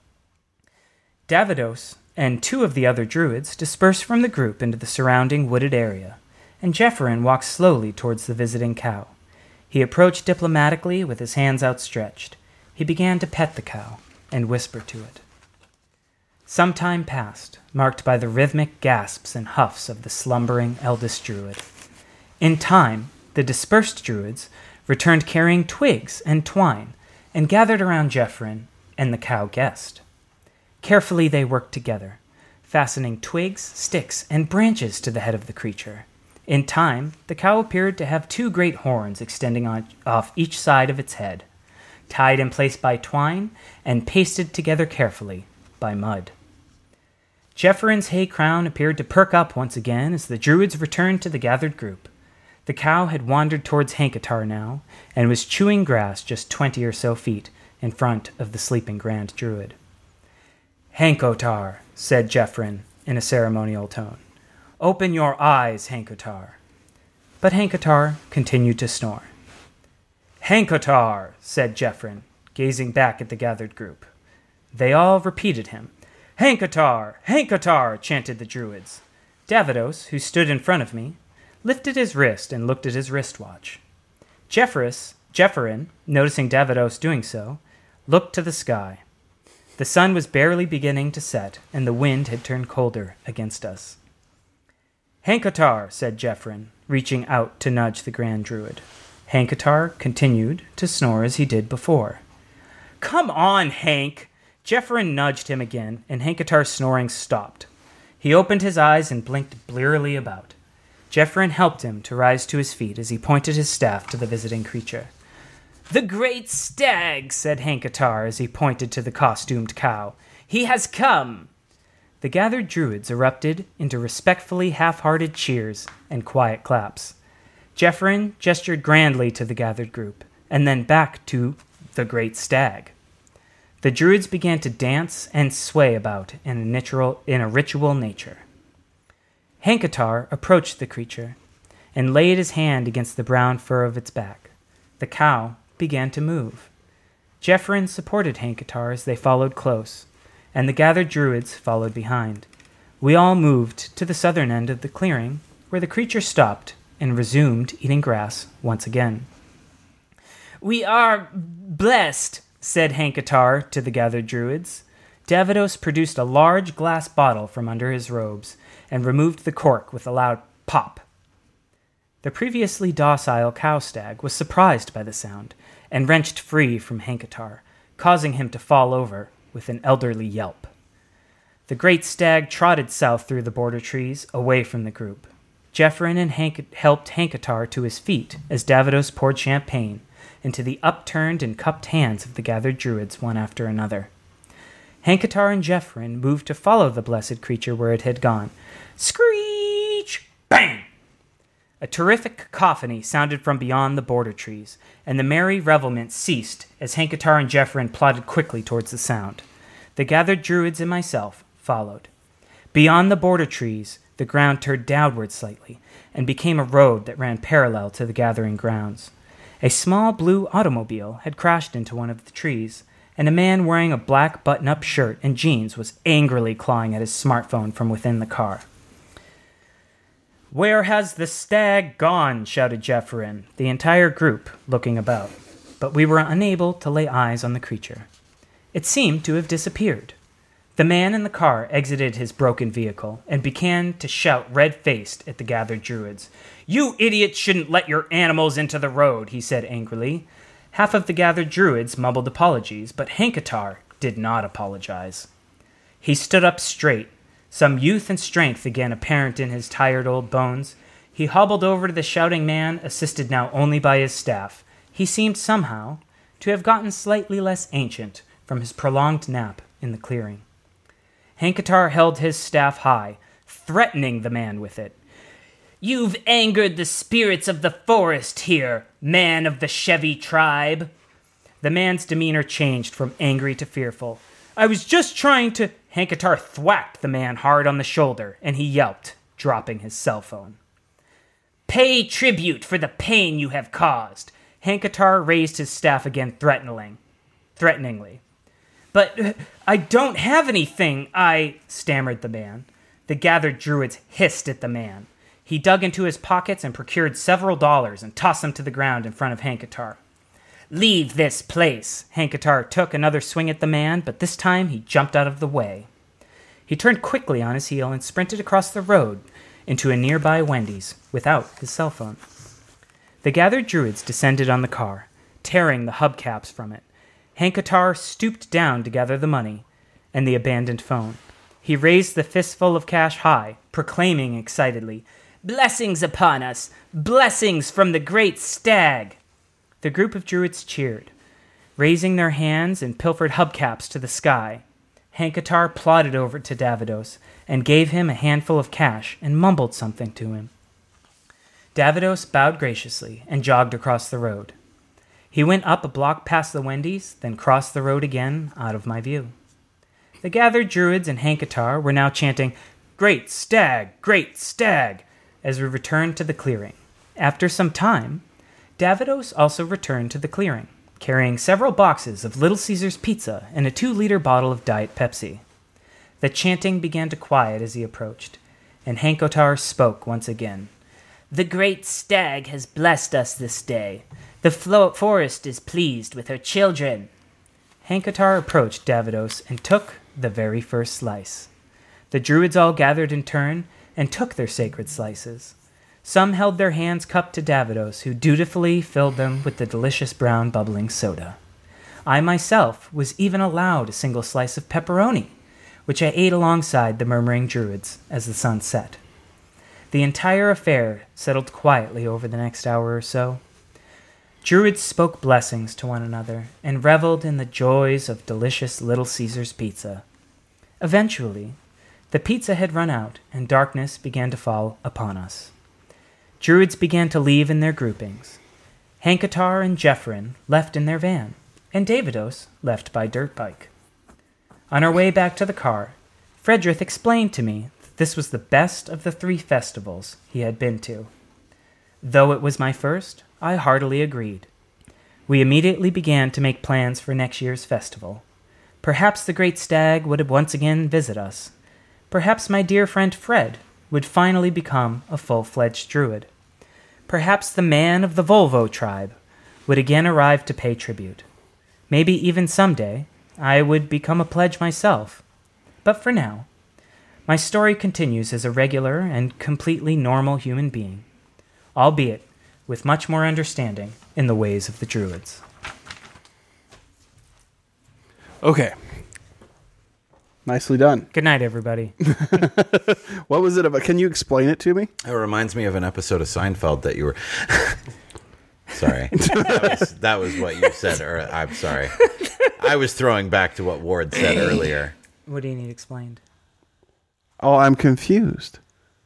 Davidos and two of the other druids dispersed from the group into the surrounding wooded area, and Jefferin walked slowly towards the visiting cow. He approached diplomatically with his hands outstretched. He began to pet the cow and whisper to it. Some time passed, marked by the rhythmic gasps and huffs of the slumbering eldest druid. In time, the dispersed druids returned carrying twigs and twine and gathered around Jefferin and the cow guest. Carefully they worked together, fastening twigs, sticks, and branches to the head of the creature. In time, the cow appeared to have two great horns extending on, off each side of its head, tied in place by twine and pasted together carefully by mud. Jefferin's hay crown appeared to perk up once again as the druids returned to the gathered group. The cow had wandered towards Hankatar now, and was chewing grass just twenty or so feet in front of the sleeping Grand Druid. "Hankotar," said Jefferin in a ceremonial tone. "Open your eyes, Hankotar." But Hankotar continued to snore. "Hankotar," said Jefferin, gazing back at the gathered group. They all repeated him. "Hankotar! Hankotar!" chanted the druids. Davidos, who stood in front of me, lifted his wrist and looked at his wristwatch. Jeffers, Jefferin, noticing Davidos doing so, looked to the sky. The sun was barely beginning to set, and the wind had turned colder against us. "Hankotar," said Jefferin, reaching out to nudge the Grand Druid. Hankotar continued to snore as he did before. "Come on, Hank!" Jefferin nudged him again, and Hankotar's snoring stopped. He opened his eyes and blinked blearily about. Jefferin helped him to rise to his feet as he pointed his staff to the visiting creature. "The great stag," said Hankotar as he pointed to the costumed cow. "He has come!" The gathered druids erupted into respectfully half-hearted cheers and quiet claps. Jefferin gestured grandly to the gathered group, and then back to the great stag. The druids began to dance and sway about in a, ritual, in a ritual nature. Hankotar approached the creature and laid his hand against the brown fur of its back. The cow began to move. Jefferin supported Hankotar as they followed close, and the gathered druids followed behind. We all moved to the southern end of the clearing, where the creature stopped and resumed eating grass once again. "We are blessed," said Hankotar to the gathered druids. Davidos produced a large glass bottle from under his robes and removed the cork with a loud pop. The previously docile cow stag was surprised by the sound and wrenched free from Hankotar, causing him to fall over with an elderly yelp. The great stag trotted south through the border trees, away from the group. Jefferin and Hank helped Hankotar to his feet as Davidos poured champagne into the upturned and cupped hands of the gathered druids one after another. Hankotar and Jefferin moved to follow the blessed creature where it had gone. Screech! Bang! A terrific cacophony sounded from beyond the border trees, and the merry revelment ceased as Hankotar and Jefferin plodded quickly towards the sound. The gathered druids and myself followed. Beyond the border trees, the ground turned downward slightly and became a road that ran parallel to the gathering grounds. A small blue automobile had crashed into one of the trees, and a man wearing a black button-up shirt and jeans was angrily clawing at his smartphone from within the car. "Where has the stag gone?" shouted Jefferin, the entire group looking about. But we were unable to lay eyes on the creature. It seemed to have disappeared. The man in the car exited his broken vehicle and began to shout red-faced at the gathered druids. "You idiots shouldn't let your animals into the road," he said angrily. Half of the gathered druids mumbled apologies, but Hankotar did not apologize. He stood up straight, some youth and strength again apparent in his tired old bones. He hobbled over to the shouting man, assisted now only by his staff. He seemed somehow to have gotten slightly less ancient from his prolonged nap in the clearing. Hankotar held his staff high, threatening the man with it. "You've angered the spirits of the forest here, man of the Chevy tribe." The man's demeanor changed from angry to fearful. "I was just trying to—" Hankotar thwacked the man hard on the shoulder, and he yelped, dropping his cell phone. "Pay tribute for the pain you have caused." Hankatar raised his staff again threateningly. Threateningly. But uh, I don't have anything, I... stammered the man. The gathered druids hissed at the man. He dug into his pockets and procured several dollars and tossed them to the ground in front of Hankatar. Leave this place. Hankatar took another swing at the man, but this time he jumped out of the way. He turned quickly on his heel and sprinted across the road into a nearby Wendy's without his cell phone. The gathered druids descended on the car, tearing the hubcaps from it. Hankatar stooped down to gather the money and the abandoned phone. He raised the fistful of cash high, proclaiming excitedly, "Blessings upon us! Blessings from the great stag!" The group of druids cheered, raising their hands and pilfered hubcaps to the sky. Hankatar plodded over to Davidos and gave him a handful of cash and mumbled something to him. Davidos bowed graciously and jogged across the road. He went up a block past the Wendy's, then crossed the road again out of my view. The gathered druids and Hankatar were now chanting, "Great stag! Great stag!" as we returned to the clearing. After some time, Davidos also returned to the clearing, carrying several boxes of Little Caesars pizza and a two-liter bottle of Diet Pepsi. The chanting began to quiet as he approached, and Hankatar spoke once again. "The great stag has blessed us this day. The flo- forest is pleased with her children." Hankatar approached Davidos and took the very first slice. The druids all gathered in turn and took their sacred slices. Some held their hands cupped to Davidos, who dutifully filled them with the delicious brown bubbling soda. I myself was even allowed a single slice of pepperoni, which I ate alongside the murmuring druids as the sun set. The entire affair settled quietly over the next hour or so. Druids spoke blessings to one another and reveled in the joys of delicious Little Caesars pizza. Eventually, the pizza had run out and darkness began to fall upon us. Druids began to leave in their groupings. Hankatar and Jeffrin left in their van, and Davidos left by dirt bike. On our way back to the car, Frederick explained to me that this was the best of the three festivals he had been to. Though it was my first, I heartily agreed. We immediately began to make plans for next year's festival. Perhaps the great stag would once again visit us. Perhaps my dear friend Fred would finally become a full-fledged druid. Perhaps the man of the Volvo tribe would again arrive to pay tribute. Maybe even someday I would become a pledge myself. But for now, my story continues as a regular and completely normal human being, albeit with much more understanding in the ways of the druids. Okay. Nicely done. Good night, everybody. What was it about? Can you explain it to me? It reminds me of an episode of Seinfeld that you were... Sorry. That was, that was what you said. Or, I'm sorry. I was throwing back to what Ward said earlier. What do you need explained? Oh, I'm confused.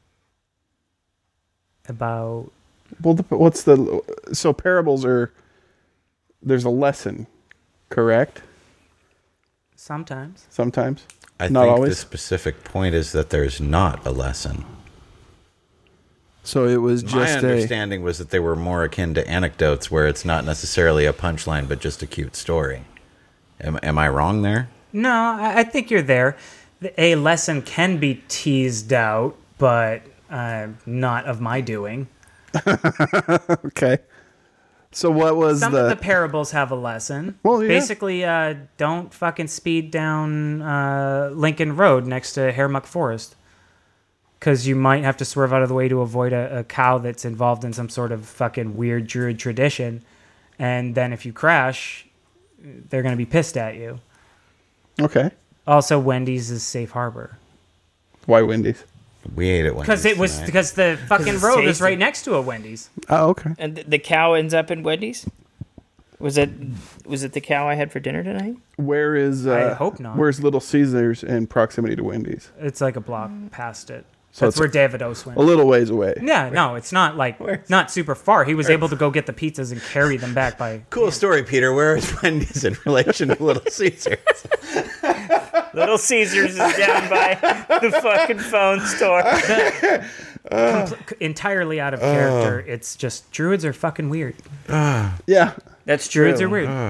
About... Well, the, what's the... So parables are... There's a lesson, correct? Sometimes. Sometimes? I Not think always? the specific point is that there's not a lesson. So it was My just a... understanding was that they were more akin to anecdotes where it's not necessarily a punchline, but just a cute story. Am, am I wrong there? No, I, I think you're there. A lesson can be teased out, but uh, not of my doing. Okay. So what was Some the... of the parables have a lesson. Well, yeah. Basically, uh, don't fucking speed down uh, Lincoln Road next to Haremuck Forest. Because you might have to swerve out of the way to avoid a, a cow that's involved in some sort of fucking weird druid tradition. And then if you crash, they're going to be pissed at you. Okay. Also, Wendy's is safe harbor. Why Wendy's? We ate it one Because it was because the fucking it's road is tasty. right next to a Wendy's. Oh, okay. And th- the cow ends up in Wendy's? Was it was it the cow I had for dinner tonight? Where is... Uh, I hope not. Where's Little Caesars in proximity to Wendy's? It's like a block past it. So That's it's where Davidos went. A little ways away. Yeah, no, it's not like not super far. He was able to go get the pizzas and carry them back by. Cool story, Peter. Where is Wendy's in relation to Little Caesars? Little Caesars is down by the fucking phone store. The, compl- entirely out of character. It's just druids are fucking weird. Yeah. That's true. Druids are weird.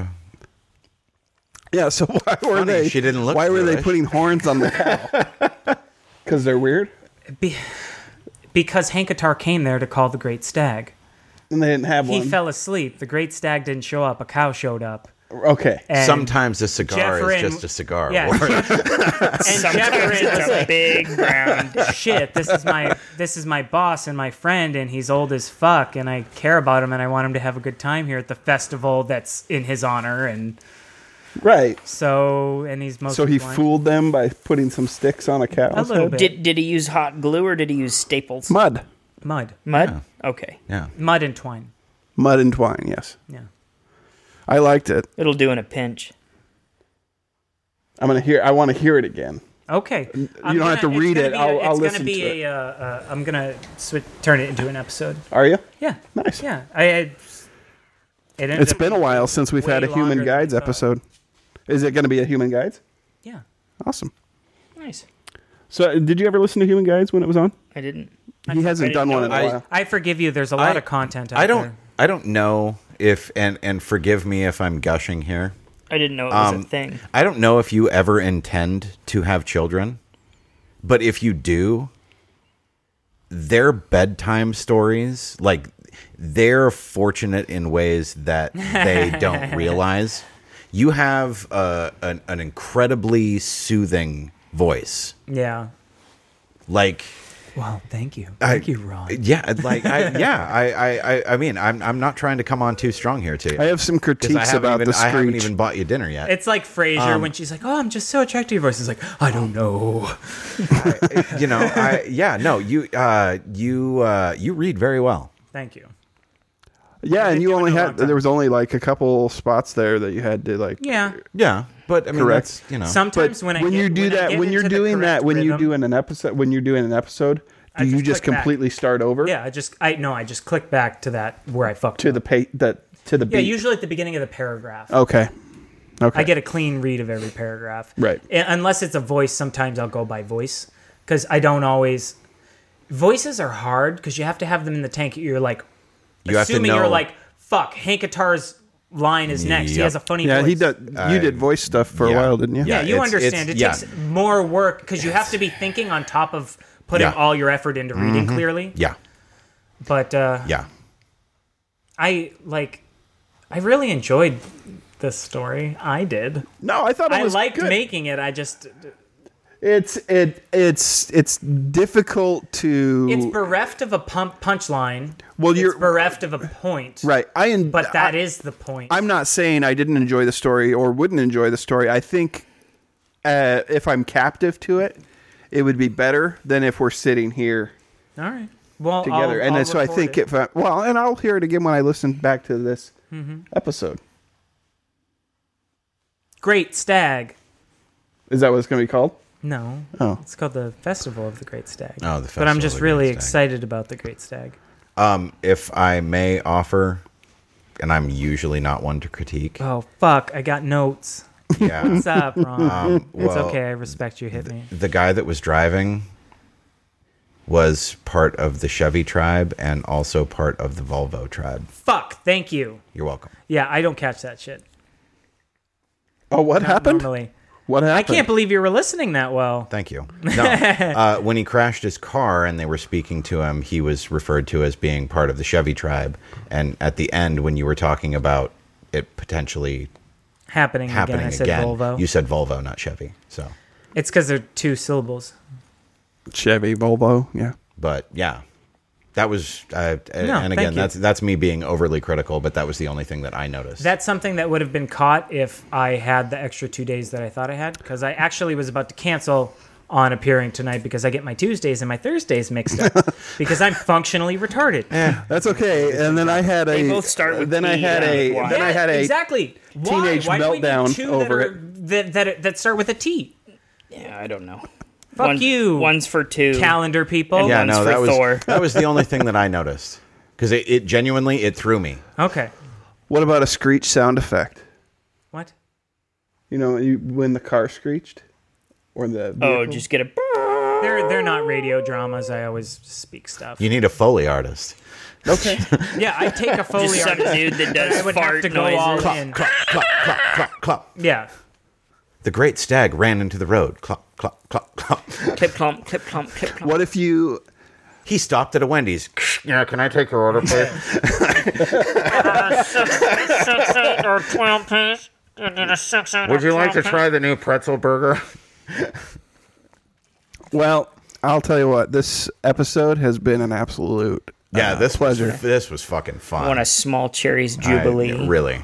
Yeah, so why were Funny, they she didn't look Why were they Jewish. putting horns on the cow? Cuz they're weird? Be- because Hankatar came there to call the Great Stag. And they didn't have He one. fell asleep. The Great Stag didn't show up. A cow showed up. Okay. And Sometimes a cigar Jefferin- is just a cigar. Yeah. Or- and Sometimes Jefferin was it's a like, big round. shit, this is my this is my boss and my friend, and he's old as fuck, and I care about him, and I want him to have a good time here at the festival that's in his honor, and Right. so and he's mostly So he blind. fooled them by putting some sticks on a cow's A little head? bit. Did did he use hot glue or did he use staples? Mud. mud, Mud? Okay. yeah. mud and twine. Mud and twine, yes. Yeah. I liked it. It'll do in a pinch. I'm going to hear I want to hear it again. Okay. You don't have to read it. I'll- I'll it's listen gonna be to it. a. Uh, uh, I'm gonna swi turn it into an episode. Are you? Yeah. Nice. Yeah. I. I it ended It's up been a being while since we've way had a longer Human than Guides I thought. episode. Is it going to be a Human Guides? Yeah. Awesome. Nice. So, did you ever listen to Human Guides when it was on? I didn't. He hasn't I done didn't one in know a I- while. I forgive you. There's a lot I- of content out I don't there. I don't know if and and forgive me if I'm gushing here. I didn't know it was Um, a thing. I don't know if you ever intend to have children, but if you do, their bedtime stories, like they're fortunate in ways that they don't realize. You have uh, an, an incredibly soothing voice. Yeah. Like, Well, thank you. I- Thank you, Ron. yeah, like, I, yeah, I, I, I, I mean, I'm, I'm not trying to come on too strong here to you. I have some 'Cause I critiques haven't about even, the I haven't screech. even bought you dinner yet. It's like Frasier Um, when she's like, "Oh, I'm just so attracted to your voice." It's like, "I don't know." you know, I, yeah, no, you, uh, you, uh, you read very well. Thank you. Yeah, I've and been you doing only it a had long time. there was only like a couple spots there that you had to like. Yeah. Yeah, but I mean, Correct. that's, you know, Sometimes But when I when get, you do when I that, get when you're into the doing that, correct when you're rhythm- doing an episode, when you're doing an episode, do I you just just click back. completely start over? Yeah, I just I no, I just click back to that where I fucked To up. the pa- that to the Yeah, beat. usually at the beginning of the paragraph. Okay. Okay. I get a clean read of every paragraph. Right. And unless it's a voice, sometimes I'll go by voice because I don't always. Voices are hard because you have to have them in the tank. You're like, you have to assuming know. you're like, fuck, Hank Guitar's line is next. He Yep. has a funny Yeah, voice. he did. You did voice stuff for yeah. a while, didn't you? Yeah, Yeah, you it's- understand. it's- It yeah. takes more work because you have to be thinking on top of putting Yeah. all your effort into reading clearly. yeah, But uh, yeah. I like, I really enjoyed this story. I did. No, I thought it I was liked good. making it. I just It's it it's it's difficult to. it's bereft of a pump punchline. Well, it's you're- bereft of a point. right. I en- But that I, is the point. I'm not saying I didn't enjoy the story or wouldn't enjoy the story. I think uh, if I'm captive to it, it would be better than if we're sitting here All right. Well, together. I'll, and I'll so I record think it. if I, well, and I'll hear it again when I listen back to this Mm-hmm. episode. Great Stag. Is that what it's going to be called? No. Oh. It's called the Festival of the Great Stag. Oh, the But I'm Festival just of the really Great Stag. excited about the Great Stag. Um, if I may offer, and I'm usually not one to critique. Oh fuck! I got notes. Yeah, What's up, Ron? um, it's well, okay. I respect you. Hit me. the guy that was driving was part of the Chevy tribe and also part of the Volvo tribe. Fuck. Thank you. You're welcome. Yeah, I don't catch that shit. Oh, what Not happened? Normally. What happened? I can't believe you were listening that well. Thank you. No, uh, when he crashed his car and they were speaking to him, he was referred to as being part of the Chevy tribe. And at the end, when you were talking about it potentially Happening, happening again. I said again, Volvo. you said Volvo, not Chevy. So, It's because they're two syllables. Chevy, Volvo, yeah. but yeah, that was. Uh, No, and thank again, you. that's that's me being overly critical, but that was the only thing that I noticed. That's something that would have been caught if I had the extra two days that I thought I had, because I actually was about to cancel on appearing tonight because I get my Tuesdays and my Thursdays mixed up because I'm functionally retarded. That's okay. And then I had a. They both start with Then I E, had yeah, a. why? Then I had a. exactly Why? teenage Why do we need meltdown two over that, are, that, that that start with a T. Yeah, I don't know. Fuck One- you, One's for two. calendar people. And yeah, one's no, for that was Thor. that was the only thing that I noticed because it, it genuinely it threw me. Okay. What about a screech sound effect? What? You know, you, when the car screeched, or the. Oh, vehicle? just get a. They're they're not radio dramas. I always speak stuff. You need a Foley artist. Okay. Yeah, I take a Foley Just some artist. dude that I does would have fart to go all noises. in. Clop, clop, clop, clop, clop. Yeah. The great stag ran into the road. Clop, clop, clop, clop. Clip clomp, clip clomp, clip clomp. What if you? He stopped at a Wendy's. Yeah, can I take your order, please? Would you like to try the new pretzel burger? Well, I'll tell you what. This episode has been an absolute Yeah, uh, this pleasure. was this was fucking fun. I want a small cherries I- jubilee. really.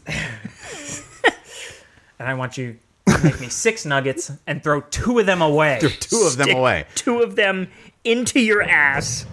And I want you to make me six nuggets and throw two of them away. Two of them Stick away. Two of them into your ass.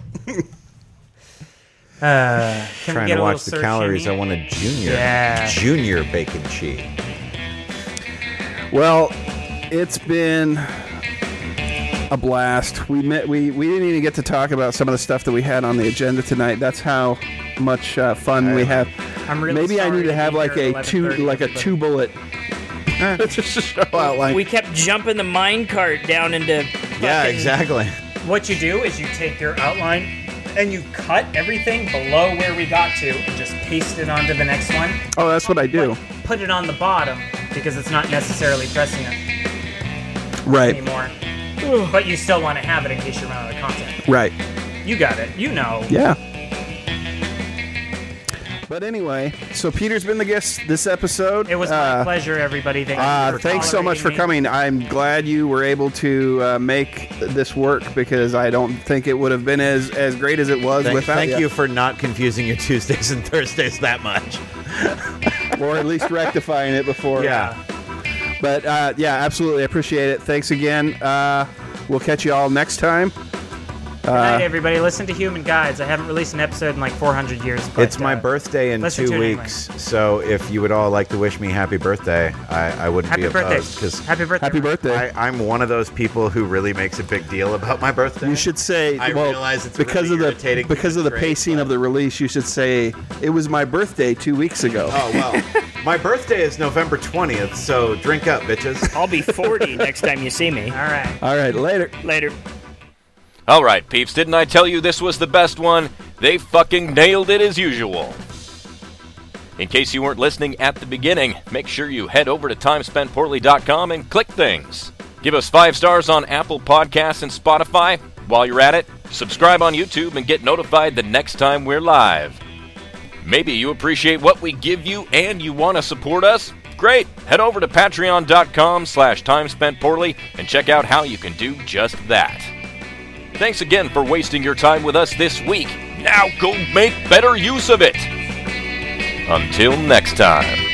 Uh, can we Trying get to a watch little the search calories. in I here? want a junior, Yeah. junior bacon cheese. Well, it's been a blast. We met. We we didn't even get to talk about some of the stuff that we had on the agenda tonight. That's how much uh, fun we have. I'm really Maybe I sorry need to to have be like here a at two eleven thirty, like a everybody. two bullet. Just a show outline. We kept jumping the mine cart down into. Yeah, fucking- exactly. What you do is you take your outline and you cut everything below where we got to and just paste it onto the next one. Oh, that's what I do. But put it on the bottom because it's not necessarily pressing it Right. anymore. But you still want to have it in case you run out of content. Right. You got it. You know. Yeah. But anyway, so Peter's been the guest this episode. It was my Uh, pleasure, everybody. Thank you Uh, for thanks so much for tolerating me. coming. I'm glad you were able to uh, make this work because I don't think it would have been as, as great as it was Thank, without thank you. you for not confusing your Tuesdays and Thursdays that much. Or at least rectifying it before. Yeah. But uh, yeah, absolutely. I appreciate it. Thanks again. Uh, we'll catch you all next time. Good night, everybody. Listen to Human Guides. I haven't released an episode in like four hundred years. But, It's my uh, birthday in listen two to it anyway. weeks, so if you would all like to wish me happy birthday, I, I wouldn't Happy be birthday. opposed because Happy birthday. Happy birthday. I, I'm one of those people who really makes a big deal about my birthday. You should say, I well, realize it's a because really of the irritating because of the trait, pacing but- of the release, you should say it was my birthday two weeks ago. Oh well, my birthday is November twentieth, so drink up, bitches. I'll be forty next time you see me. All right. All right, later. Later. All right, peeps, didn't I tell you this was the best one? They fucking nailed it as usual. In case you weren't listening at the beginning, make sure you head over to time spent poorly dot com and click things. Give us five stars on Apple Podcasts and Spotify. While you're at it, subscribe on YouTube and get notified the next time we're live. Maybe you appreciate what we give you and you want to support us? Great! Head over to patreon dot com slash time spent poorly and check out how you can do just that. Thanks again for wasting your time with us this week. Now go make better use of it. Until next time.